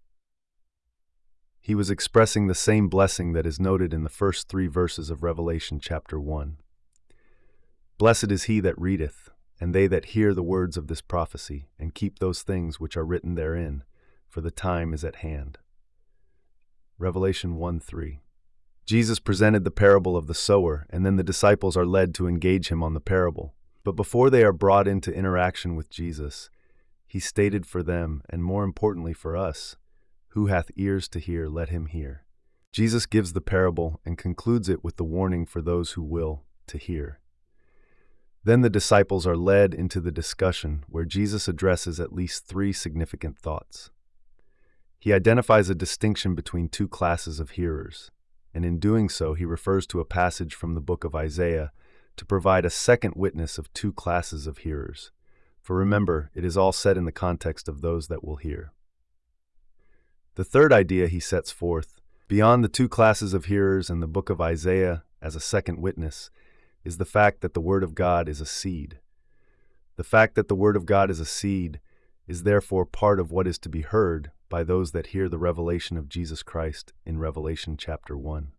He was expressing the same blessing that is noted in the first three verses of Revelation chapter one. Blessed is he that readeth, and they that hear the words of this prophecy, and keep those things which are written therein, for the time is at hand. Revelation one three. Jesus presented the parable of the sower, and then the disciples are led to engage him on the parable. But before they are brought into interaction with Jesus, he stated for them, and more importantly for us, "Who hath ears to hear, let him hear." Jesus gives the parable and concludes it with the warning for those who will to hear. Then the disciples are led into the discussion where Jesus addresses at least three significant thoughts. He identifies a distinction between two classes of hearers, and in doing so he refers to a passage from the book of Isaiah to provide a second witness of two classes of hearers. For remember, it is all said in the context of those that will hear. The third idea he sets forth, beyond the two classes of hearers and the book of Isaiah as a second witness, is the fact that the Word of God is a seed. The fact that the Word of God is a seed is therefore part of what is to be heard by those that hear the revelation of Jesus Christ in Revelation chapter one.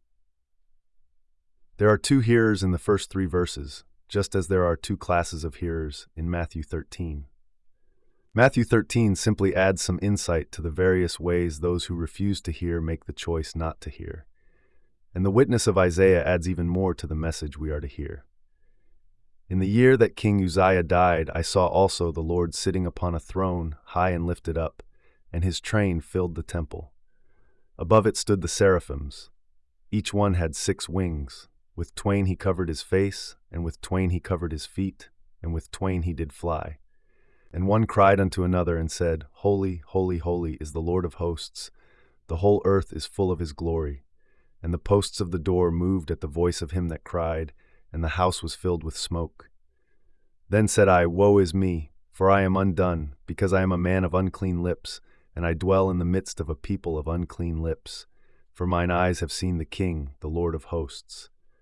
There are two hearers in the first three verses, just as there are two classes of hearers in Matthew thirteen. Matthew thirteen simply adds some insight to the various ways those who refuse to hear make the choice not to hear. And the witness of Isaiah adds even more to the message we are to hear. In the year that King Uzziah died, I saw also the Lord sitting upon a throne, high and lifted up, and his train filled the temple. Above it stood the seraphims. Each one had six wings. With twain he covered his face, and with twain he covered his feet, and with twain he did fly. And one cried unto another and said, Holy, holy, holy is the Lord of hosts. The whole earth is full of his glory. And the posts of the door moved at the voice of him that cried, and the house was filled with smoke. Then said I, Woe is me, for I am undone, because I am a man of unclean lips, and I dwell in the midst of a people of unclean lips. For mine eyes have seen the King, the Lord of hosts.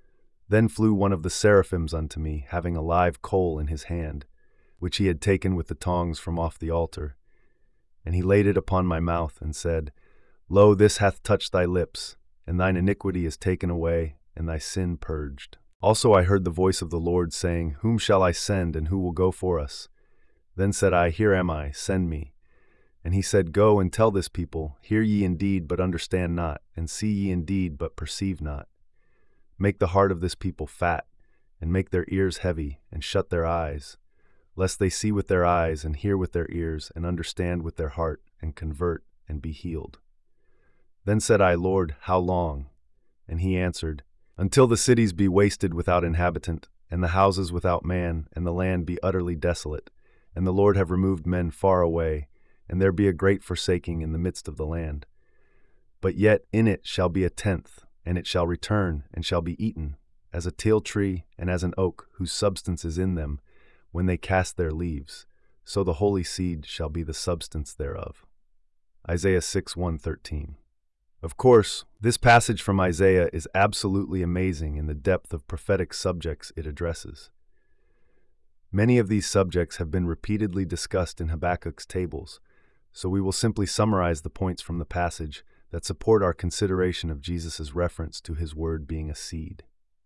Then flew one of the seraphims unto me, having a live coal in his hand, which he had taken with the tongs from off the altar. And he laid it upon my mouth, and said, Lo, this hath touched thy lips, and thine iniquity is taken away, and thy sin purged. Also I heard the voice of the Lord saying, Whom shall I send, and who will go for us? Then said I, Here am I, send me. And he said, Go and tell this people, Hear ye indeed, but understand not, and see ye indeed, but perceive not. Make the heart of this people fat, and make their ears heavy, and shut their eyes, lest they see with their eyes, and hear with their ears, and understand with their heart, and convert, and be healed. Then said I, Lord, how long? And he answered, Until the cities be wasted without inhabitant, and the houses without man, and the land be utterly desolate, and the Lord have removed men far away, and there be a great forsaking in the midst of the land. But yet in it shall be a tenth, and it shall return, and shall be eaten, as a teil tree, and as an oak, whose substance is in them, when they cast their leaves, so the holy seed shall be the substance thereof. Isaiah six one thirteen. Of course, this passage from Isaiah is absolutely amazing in the depth of prophetic subjects it addresses. Many of these subjects have been repeatedly discussed in Habakkuk's tables, so we will simply summarize the points from the passage that support our consideration of Jesus' reference to his word being a seed.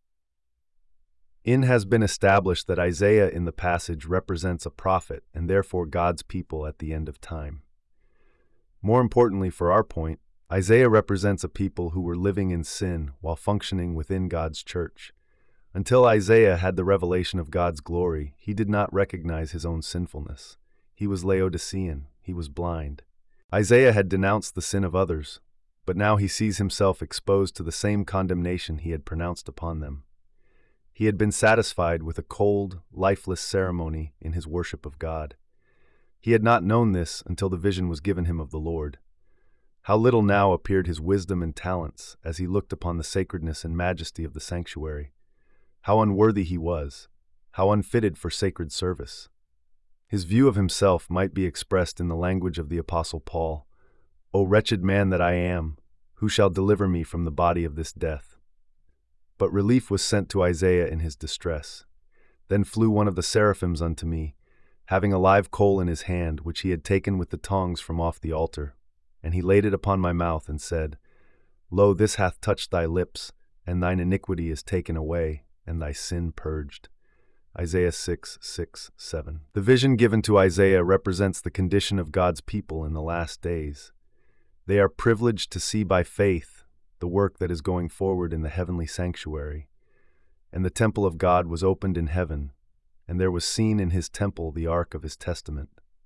It has been established that Isaiah in the passage represents a prophet and therefore God's people at the end of time. More importantly for our point, Isaiah represents a people who were living in sin while functioning within God's church. Until Isaiah had the revelation of God's glory, he did not recognize his own sinfulness. He was Laodicean, he was blind. Isaiah had denounced the sin of others, but now he sees himself exposed to the same condemnation he had pronounced upon them. He had been satisfied with a cold, lifeless ceremony in his worship of God. He had not known this until the vision was given him of the Lord. How little now appeared his wisdom and talents as he looked upon the sacredness and majesty of the sanctuary. How unworthy he was, how unfitted for sacred service. His view of himself might be expressed in the language of the Apostle Paul, O wretched man that I am, who shall deliver me from the body of this death? But relief was sent to Isaiah in his distress. Then flew one of the seraphims unto me, having a live coal in his hand, which he had taken with the tongs from off the altar. And he laid it upon my mouth, and said, Lo, this hath touched thy lips, and thine iniquity is taken away, and thy sin purged. Isaiah six, six, seven. The vision given to Isaiah represents the condition of God's people in the last days. They are privileged to see by faith the work that is going forward in the heavenly sanctuary. And the temple of God was opened in heaven, and there was seen in his temple the ark of his testament.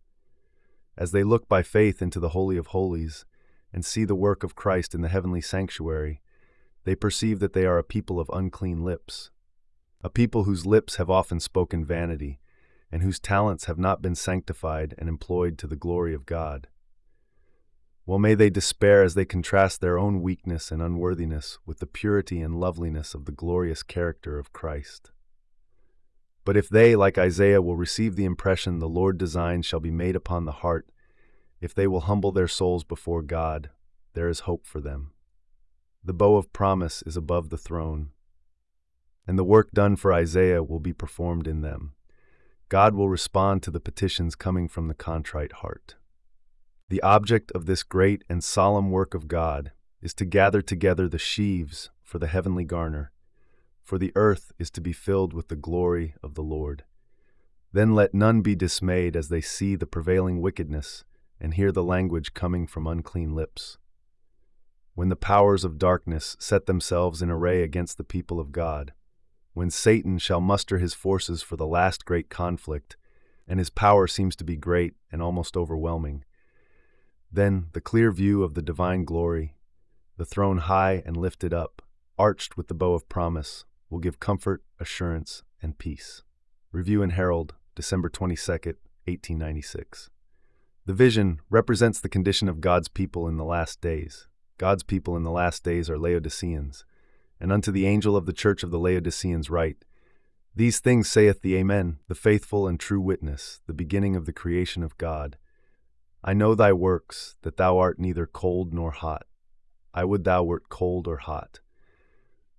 As they look by faith into the Holy of Holies and see the work of Christ in the heavenly sanctuary, they perceive that they are a people of unclean lips, a people whose lips have often spoken vanity, and whose talents have not been sanctified and employed to the glory of God. Well, may they despair as they contrast their own weakness and unworthiness with the purity and loveliness of the glorious character of Christ. But if they, like Isaiah, will receive the impression the Lord designs shall be made upon the heart, if they will humble their souls before God, there is hope for them. The bow of promise is above the throne, and the work done for Isaiah will be performed in them. God will respond to the petitions coming from the contrite heart. The object of this great and solemn work of God is to gather together the sheaves for the heavenly garner, for the earth is to be filled with the glory of the Lord. Then let none be dismayed as they see the prevailing wickedness and hear the language coming from unclean lips. When the powers of darkness set themselves in array against the people of God, when Satan shall muster his forces for the last great conflict, and his power seems to be great and almost overwhelming, then the clear view of the divine glory, the throne high and lifted up, arched with the bow of promise, will give comfort, assurance, and peace. Review and Herald, December twenty-second, eighteen ninety-six. The vision represents the condition of God's people in the last days. God's people in the last days are Laodiceans, and unto the angel of the church of the Laodiceans write, These things saith the Amen, the faithful and true witness, the beginning of the creation of God. I know thy works, that thou art neither cold nor hot. I would thou wert cold or hot.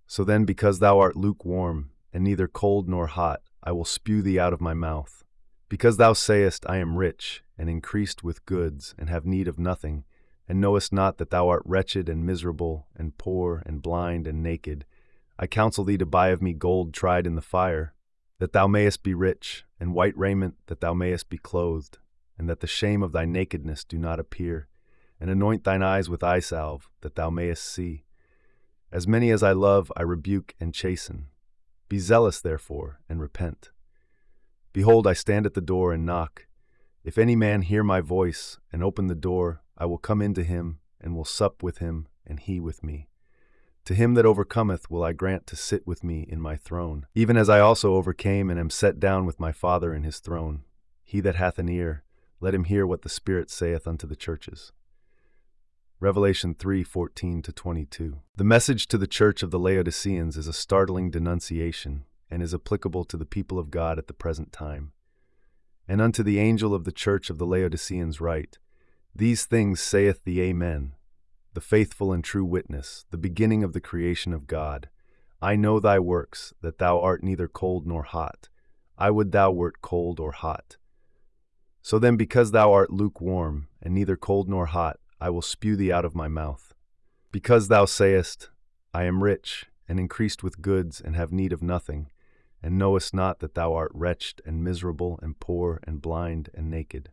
So then, because thou art lukewarm, and neither cold nor hot, I will spew thee out of my mouth. Because thou sayest, I am rich, and increased with goods, and have need of nothing, and knowest not that thou art wretched and miserable, and poor, and blind, and naked, I counsel thee to buy of me gold tried in the fire, that thou mayest be rich, and white raiment, that thou mayest be clothed, and that the shame of thy nakedness do not appear, and anoint thine eyes with eye salve, that thou mayest see. As many as I love, I rebuke and chasten. Be zealous, therefore, and repent. Behold, I stand at the door and knock. If any man hear my voice, and open the door, I will come into him, and will sup with him, and he with me. To him that overcometh will I grant to sit with me in my throne, even as I also overcame and am set down with my Father in his throne. He that hath an ear, let him hear what the Spirit saith unto the churches. Revelation three fourteen to twenty-two. The message to the church of the Laodiceans is a startling denunciation, and is applicable to the people of God at the present time. And unto the angel of the church of the Laodiceans write, These things saith the Amen, the faithful and true witness, the beginning of the creation of God. I know thy works, that thou art neither cold nor hot. I would thou wert cold or hot. So then, because thou art lukewarm, and neither cold nor hot, I will spew thee out of my mouth. Because thou sayest, I am rich, and increased with goods, and have need of nothing, and knowest not that thou art wretched, and miserable, and poor, and blind, and naked.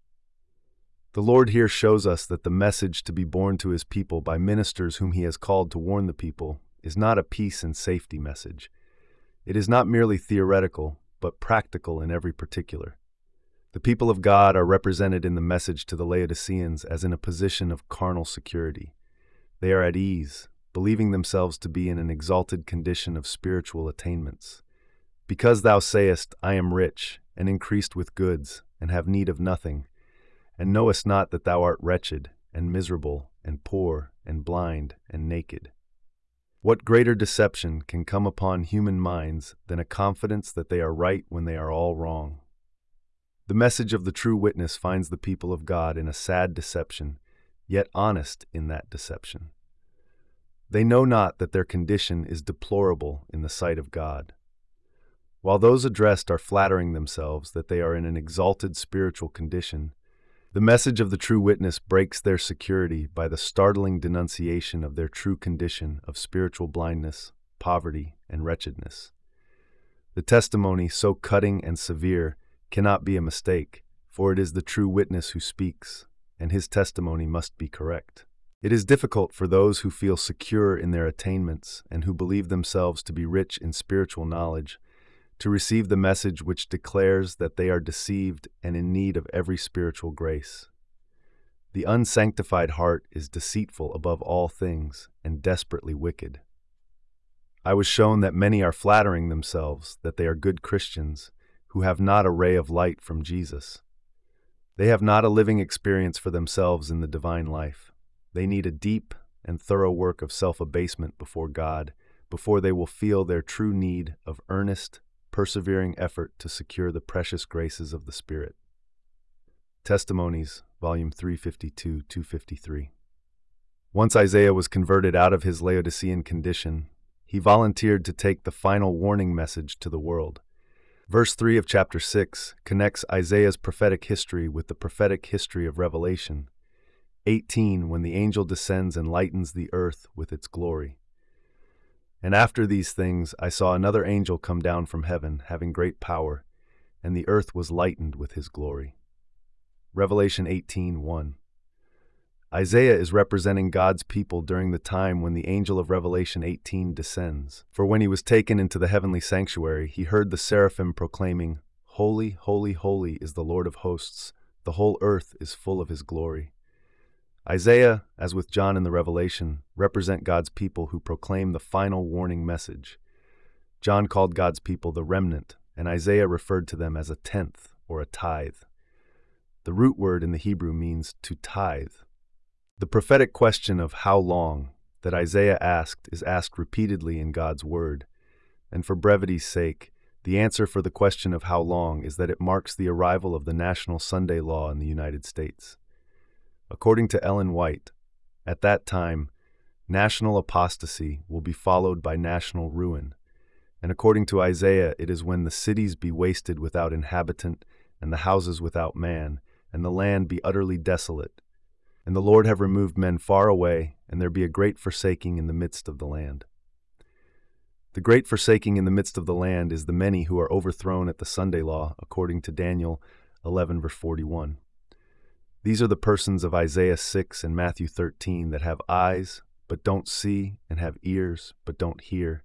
The Lord here shows us that the message to be borne to his people by ministers whom he has called to warn the people is not a peace and safety message. It is not merely theoretical, but practical in every particular. The people of God are represented in the message to the Laodiceans as in a position of carnal security. They are at ease, believing themselves to be in an exalted condition of spiritual attainments. Because thou sayest, I am rich, and increased with goods, and have need of nothing, and knowest not that thou art wretched, and miserable, and poor, and blind, and naked. What greater deception can come upon human minds than a confidence that they are right when they are all wrong? The message of the true witness finds the people of God in a sad deception, yet honest in that deception. They know not that their condition is deplorable in the sight of God. While those addressed are flattering themselves that they are in an exalted spiritual condition, the message of the true witness breaks their security by the startling denunciation of their true condition of spiritual blindness, poverty, and wretchedness. The testimony, so cutting and severe, cannot be a mistake, for it is the true witness who speaks, and his testimony must be correct. It is difficult for those who feel secure in their attainments and who believe themselves to be rich in spiritual knowledge to receive the message which declares that they are deceived and in need of every spiritual grace. The unsanctified heart is deceitful above all things and desperately wicked. I was shown that many are flattering themselves that they are good Christians who have not a ray of light from Jesus. They have not a living experience for themselves in the divine life. They need a deep and thorough work of self-abasement before God before they will feel their true need of earnest, persevering effort to secure the precious graces of the Spirit. Testimonies, Volume three fifty-two to fifty-three. Once Isaiah was converted out of his Laodicean condition, he volunteered to take the final warning message to the world. Verse three of chapter six connects Isaiah's prophetic history with the prophetic history of Revelation eighteen, when the angel descends and lightens the earth with its glory. And after these things I saw another angel come down from heaven, having great power, and the earth was lightened with his glory. Revelation eighteen one. Isaiah is representing God's people during the time when the angel of Revelation eighteen descends. For when he was taken into the heavenly sanctuary, he heard the seraphim proclaiming, Holy, holy, holy is the Lord of hosts. The whole earth is full of his glory. Isaiah, as with John in the Revelation, represent God's people who proclaim the final warning message. John called God's people the remnant, and Isaiah referred to them as a tenth or a tithe. The root word in the Hebrew means to tithe. The prophetic question of how long that Isaiah asked is asked repeatedly in God's word, and for brevity's sake, the answer for the question of how long is that it marks the arrival of the national Sunday law in the United States. According to Ellen White, at that time, National apostasy will be followed by national ruin. And according to Isaiah, it is when the cities be wasted without inhabitant, and the houses without man, and the land be utterly desolate, and the Lord have removed men far away, and there be a great forsaking in the midst of the land. The great forsaking in the midst of the land is the many who are overthrown at the Sunday law, according to Daniel eleven verse forty-one. These are the persons of Isaiah six and Matthew thirteen that have eyes, but don't see, and have ears, but don't hear.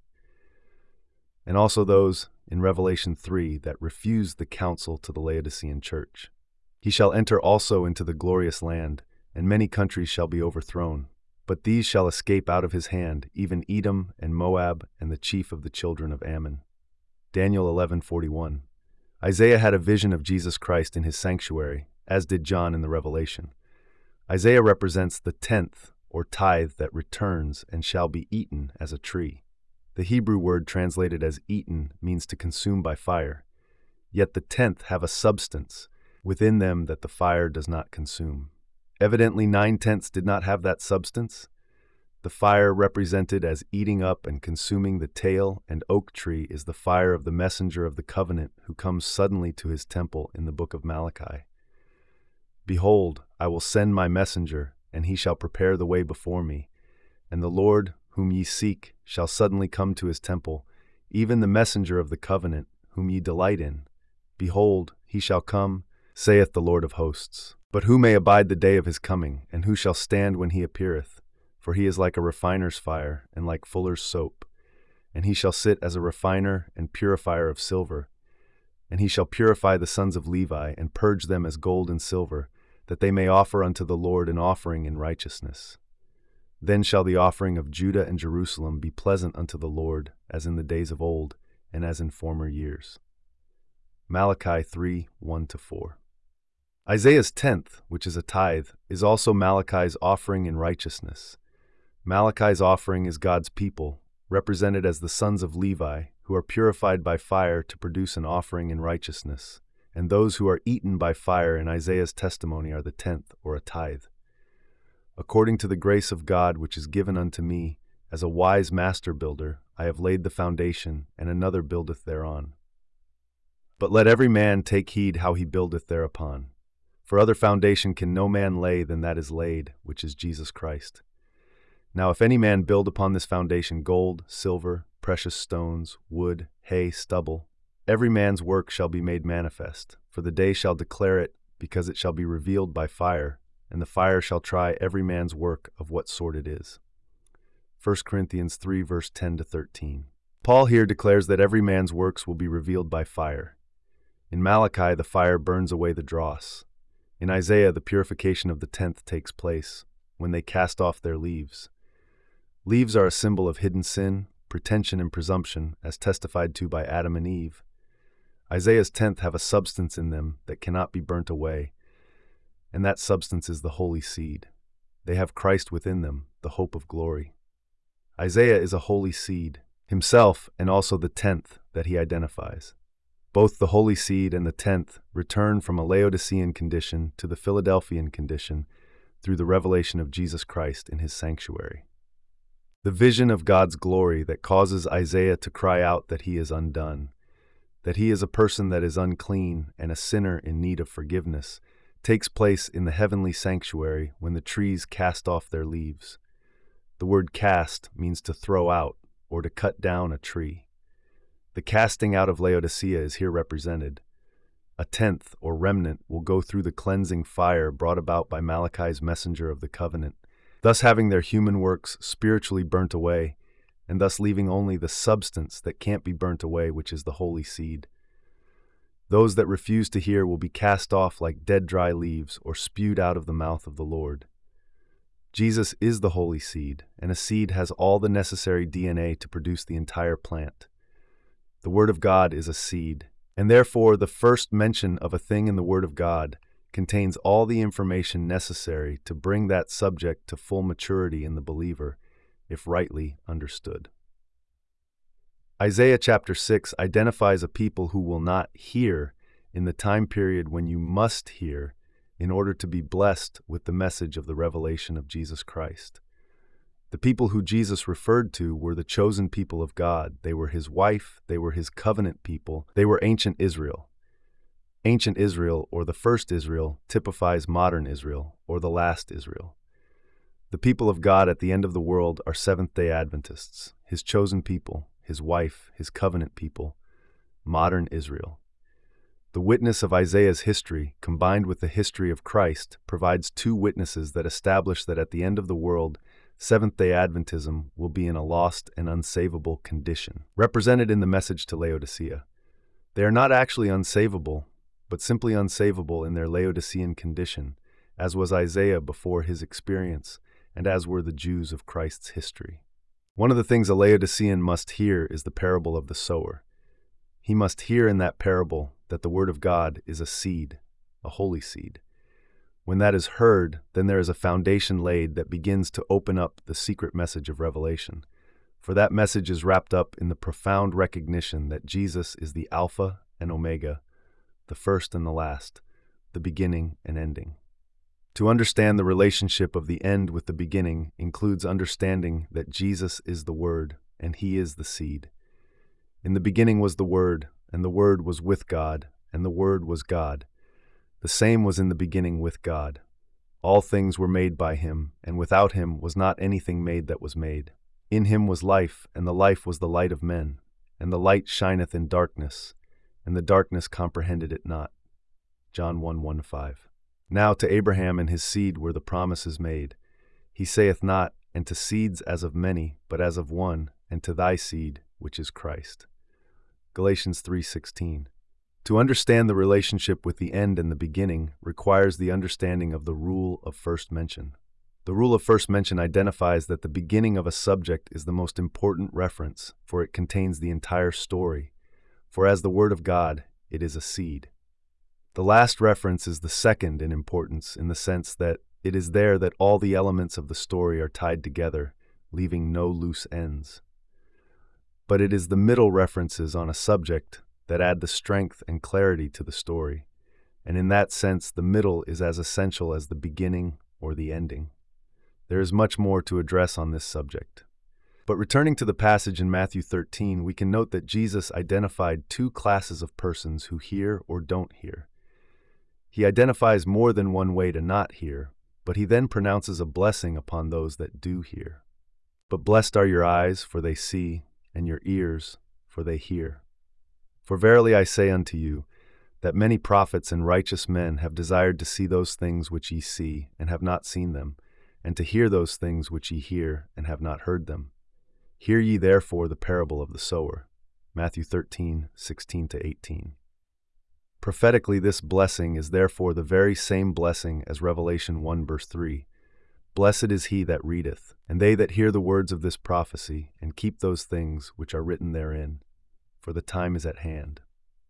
And also those in Revelation three that refuse the counsel to the Laodicean church. He shall enter also into the glorious land, and many countries shall be overthrown. But these shall escape out of his hand, even Edom and Moab and the chief of the children of Ammon. Daniel eleven forty-one. Isaiah had a vision of Jesus Christ in his sanctuary, as did John in the Revelation. Isaiah represents the tenth, or tithe, that returns and shall be eaten as a tree. The Hebrew word translated as eaten means to consume by fire. Yet the tenth have a substance within them that the fire does not consume. Evidently, nine-tenths did not have that substance. The fire represented as eating up and consuming the tail and oak tree is the fire of the messenger of the covenant who comes suddenly to his temple in the book of Malachi. Behold, I will send my messenger, and he shall prepare the way before me. And the Lord, whom ye seek, shall suddenly come to his temple, even the messenger of the covenant, whom ye delight in. Behold, he shall come, saith the Lord of hosts. But who may abide the day of his coming, and who shall stand when he appeareth? For he is like a refiner's fire, and like fuller's soap. And he shall sit as a refiner and purifier of silver. And he shall purify the sons of Levi, and purge them as gold and silver, that they may offer unto the Lord an offering in righteousness. Then shall the offering of Judah and Jerusalem be pleasant unto the Lord, as in the days of old, and as in former years. Malachi three, one to four. Isaiah's tenth, which is a tithe, is also Malachi's offering in righteousness. Malachi's offering is God's people, represented as the sons of Levi, who are purified by fire to produce an offering in righteousness, and those who are eaten by fire in Isaiah's testimony are the tenth, or a tithe. According to the grace of God which is given unto me, as a wise master builder, I have laid the foundation, and another buildeth thereon. But let every man take heed how he buildeth thereupon. For other foundation can no man lay than that is laid, which is Jesus Christ. Now if any man build upon this foundation gold, silver, precious stones, wood, hay, stubble, every man's work shall be made manifest, for the day shall declare it, because it shall be revealed by fire, and the fire shall try every man's work of what sort it is. First Corinthians three verse ten to thirteen. Paul here declares that every man's works will be revealed by fire. In Malachi the fire burns away the dross. In Isaiah, the purification of the tenth takes place, when they cast off their leaves. Leaves are a symbol of hidden sin, pretension, and presumption, as testified to by Adam and Eve. Isaiah's tenth have a substance in them that cannot be burnt away, and that substance is the holy seed. They have Christ within them, the hope of glory. Isaiah is a holy seed, himself, and also the tenth that he identifies. Both the holy seed and the tenth return from a Laodicean condition to the Philadelphian condition through the revelation of Jesus Christ in his sanctuary. The vision of God's glory that causes Isaiah to cry out that he is undone, that he is a person that is unclean and a sinner in need of forgiveness, takes place in the heavenly sanctuary when the trees cast off their leaves. The word cast means to throw out or to cut down a tree. The casting out of Laodicea is here represented. A tenth, or remnant, will go through the cleansing fire brought about by Malachi's messenger of the covenant, thus having their human works spiritually burnt away, and thus leaving only the substance that can't be burnt away, which is the holy seed. Those that refuse to hear will be cast off like dead dry leaves or spewed out of the mouth of the Lord. Jesus is the holy seed, and a seed has all the necessary D N A to produce the entire plant. The Word of God is a seed, and therefore the first mention of a thing in the Word of God contains all the information necessary to bring that subject to full maturity in the believer, if rightly understood. Isaiah chapter six identifies a people who will not hear in the time period when you must hear in order to be blessed with the message of the revelation of Jesus Christ. The people who Jesus referred to were the chosen people of God. They were his wife, they were his covenant people, they were ancient Israel. Ancient Israel, or the first Israel, typifies modern Israel, or the last Israel. The people of God at the end of the world are Seventh-day Adventists, his chosen people, his wife, his covenant people, modern Israel. The witness of Isaiah's history, combined with the history of Christ, provides two witnesses that establish that at the end of the world, Seventh-day Adventism will be in a lost and unsavable condition, represented in the message to Laodicea. They are not actually unsavable, but simply unsavable in their Laodicean condition, as was Isaiah before his experience, and as were the Jews of Christ's history. One of the things a Laodicean must hear is the parable of the sower. He must hear in that parable that the Word of God is a seed, a holy seed. When that is heard, then there is a foundation laid that begins to open up the secret message of Revelation. For that message is wrapped up in the profound recognition that Jesus is the Alpha and Omega, the first and the last, the beginning and ending. To understand the relationship of the end with the beginning includes understanding that Jesus is the Word and he is the seed. In the beginning was the Word, and the Word was with God, and the Word was God. The same was in the beginning with God. All things were made by him, and without him was not anything made that was made. In him was life, and the life was the light of men. And the light shineth in darkness, and the darkness comprehended it not. John one one five. Now to Abraham and his seed were the promises made. He saith not, and to seeds as of many, but as of one, and to thy seed, which is Christ. Galatians three sixteen. To understand the relationship with the end and the beginning requires the understanding of the rule of first mention. The rule of first mention identifies that the beginning of a subject is the most important reference, for it contains the entire story. For as the Word of God, it is a seed. The last reference is the second in importance in the sense that it is there that all the elements of the story are tied together, leaving no loose ends. But it is the middle references on a subject that add the strength and clarity to the story, and in that sense the middle is as essential as the beginning or the ending. There is much more to address on this subject. But returning to the passage in Matthew thirteen, we can note that Jesus identified two classes of persons who hear or don't hear. He identifies more than one way to not hear, but he then pronounces a blessing upon those that do hear. But blessed are your eyes, for they see, and your ears, for they hear. For verily I say unto you, that many prophets and righteous men have desired to see those things which ye see, and have not seen them, and to hear those things which ye hear, and have not heard them. Hear ye therefore the parable of the sower. Matthew thirteen sixteen to eighteen. Prophetically, this blessing is therefore the very same blessing as Revelation one verse three. Blessed is he that readeth, and they that hear the words of this prophecy, and keep those things which are written therein, for the time is at hand.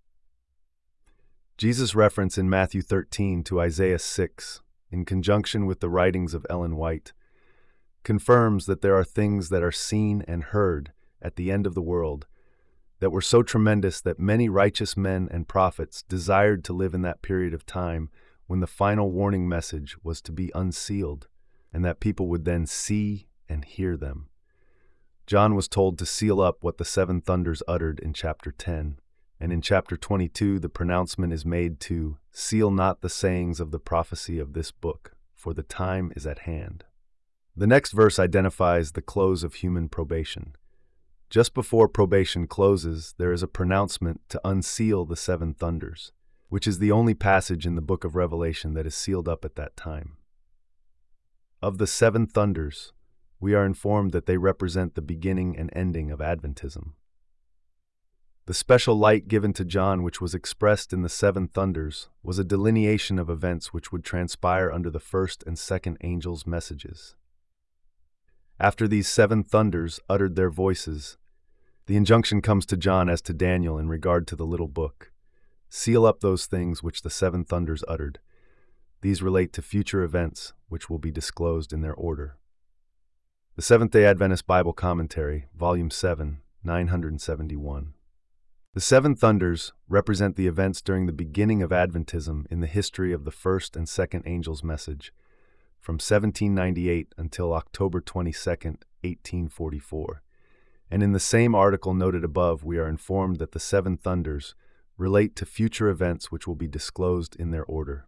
Jesus' reference in Matthew thirteen to Isaiah six, in conjunction with the writings of Ellen White, confirms that there are things that are seen and heard at the end of the world that were so tremendous that many righteous men and prophets desired to live in that period of time when the final warning message was to be unsealed, and that people would then see and hear them. John was told to seal up what the seven thunders uttered in chapter ten, and in chapter twenty-two the pronouncement is made to seal not the sayings of the prophecy of this book, for the time is at hand. The next verse identifies the close of human probation. Just before probation closes, there is a pronouncement to unseal the seven thunders, which is the only passage in the book of Revelation that is sealed up at that time. Of the seven thunders, we are informed that they represent the beginning and ending of Adventism. The special light given to John, which was expressed in the seven thunders, was a delineation of events which would transpire under the first and second angels' messages. After these seven thunders uttered their voices, the injunction comes to John as to Daniel in regard to the little book. Seal up those things which the seven thunders uttered. These relate to future events which will be disclosed in their order. The Seventh-day Adventist Bible Commentary, Volume seven, nine seventy-one. The seven thunders represent the events during the beginning of Adventism in the history of the first and second angels' message. from seventeen ninety-eight until October twenty-second, eighteen forty-four. And in the same article noted above, we are informed that the seven thunders relate to future events which will be disclosed in their order.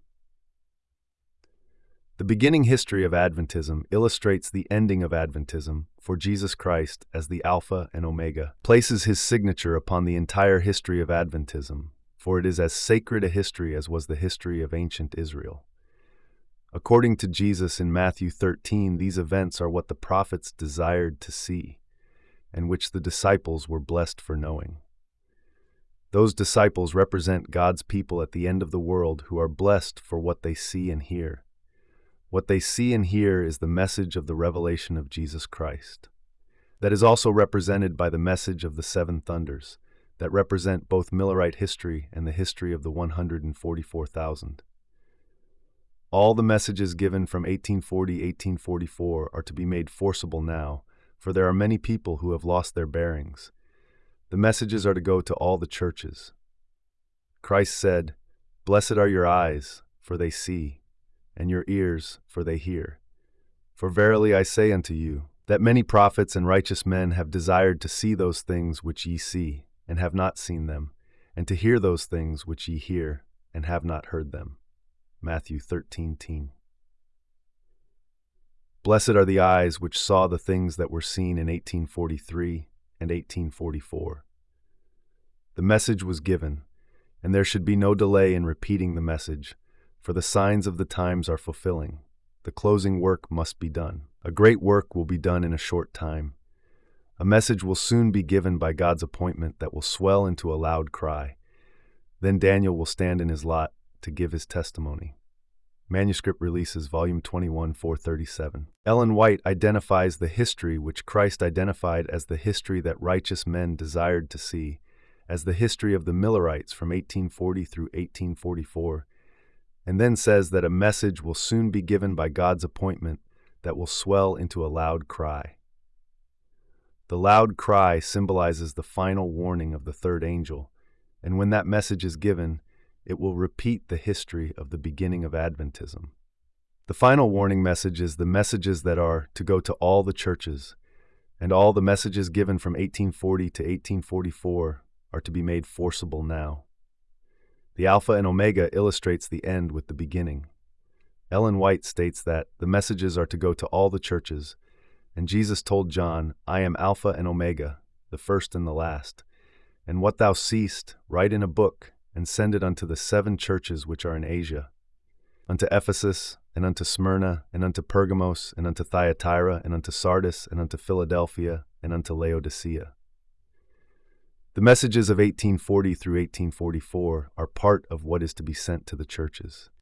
The beginning history of Adventism illustrates the ending of Adventism, for Jesus Christ, as the Alpha and Omega, places his signature upon the entire history of Adventism, for it is as sacred a history as was the history of ancient Israel. According to Jesus in Matthew thirteen, these events are what the prophets desired to see, and which the disciples were blessed for knowing. Those disciples represent God's people at the end of the world who are blessed for what they see and hear. What they see and hear is the message of the revelation of Jesus Christ. That is also represented by the message of the seven thunders, that represent both Millerite history and the history of the one hundred forty-four thousand. All the messages given from eighteen forty to eighteen forty-four are to be made forcible now, for there are many people who have lost their bearings. The messages are to go to all the churches. Christ said, "Blessed are your eyes, for they see, and your ears, for they hear. For verily I say unto you, that many prophets and righteous men have desired to see those things which ye see, and have not seen them, and to hear those things which ye hear, and have not heard them." Matthew thirteen ten. Blessed are the eyes which saw the things that were seen in eighteen forty-three and eighteen forty-four. The message was given, and there should be no delay in repeating the message, for the signs of the times are fulfilling. The closing work must be done. A great work will be done in a short time. A message will soon be given by God's appointment that will swell into a loud cry. Then Daniel will stand in his lot to give his testimony. Manuscript Releases, Volume twenty-one, four thirty-seven. Ellen White identifies the history which Christ identified as the history that righteous men desired to see, as the history of the Millerites from eighteen forty through eighteen forty-four, and then says that a message will soon be given by God's appointment that will swell into a loud cry. The loud cry symbolizes the final warning of the third angel, and when that message is given, it will repeat the history of the beginning of Adventism. The final warning message is the messages that are to go to all the churches, and all the messages given from eighteen forty to eighteen forty-four are to be made forcible now. The Alpha and Omega illustrates the end with the beginning. Ellen White states that the messages are to go to all the churches, and Jesus told John, "I am Alpha and Omega, the first and the last. And what thou seest, write in a book, and send it unto the seven churches which are in Asia, unto Ephesus, and unto Smyrna, and unto Pergamos, and unto Thyatira, and unto Sardis, and unto Philadelphia, and unto Laodicea." The messages of eighteen forty through eighteen forty-four are part of what is to be sent to the churches.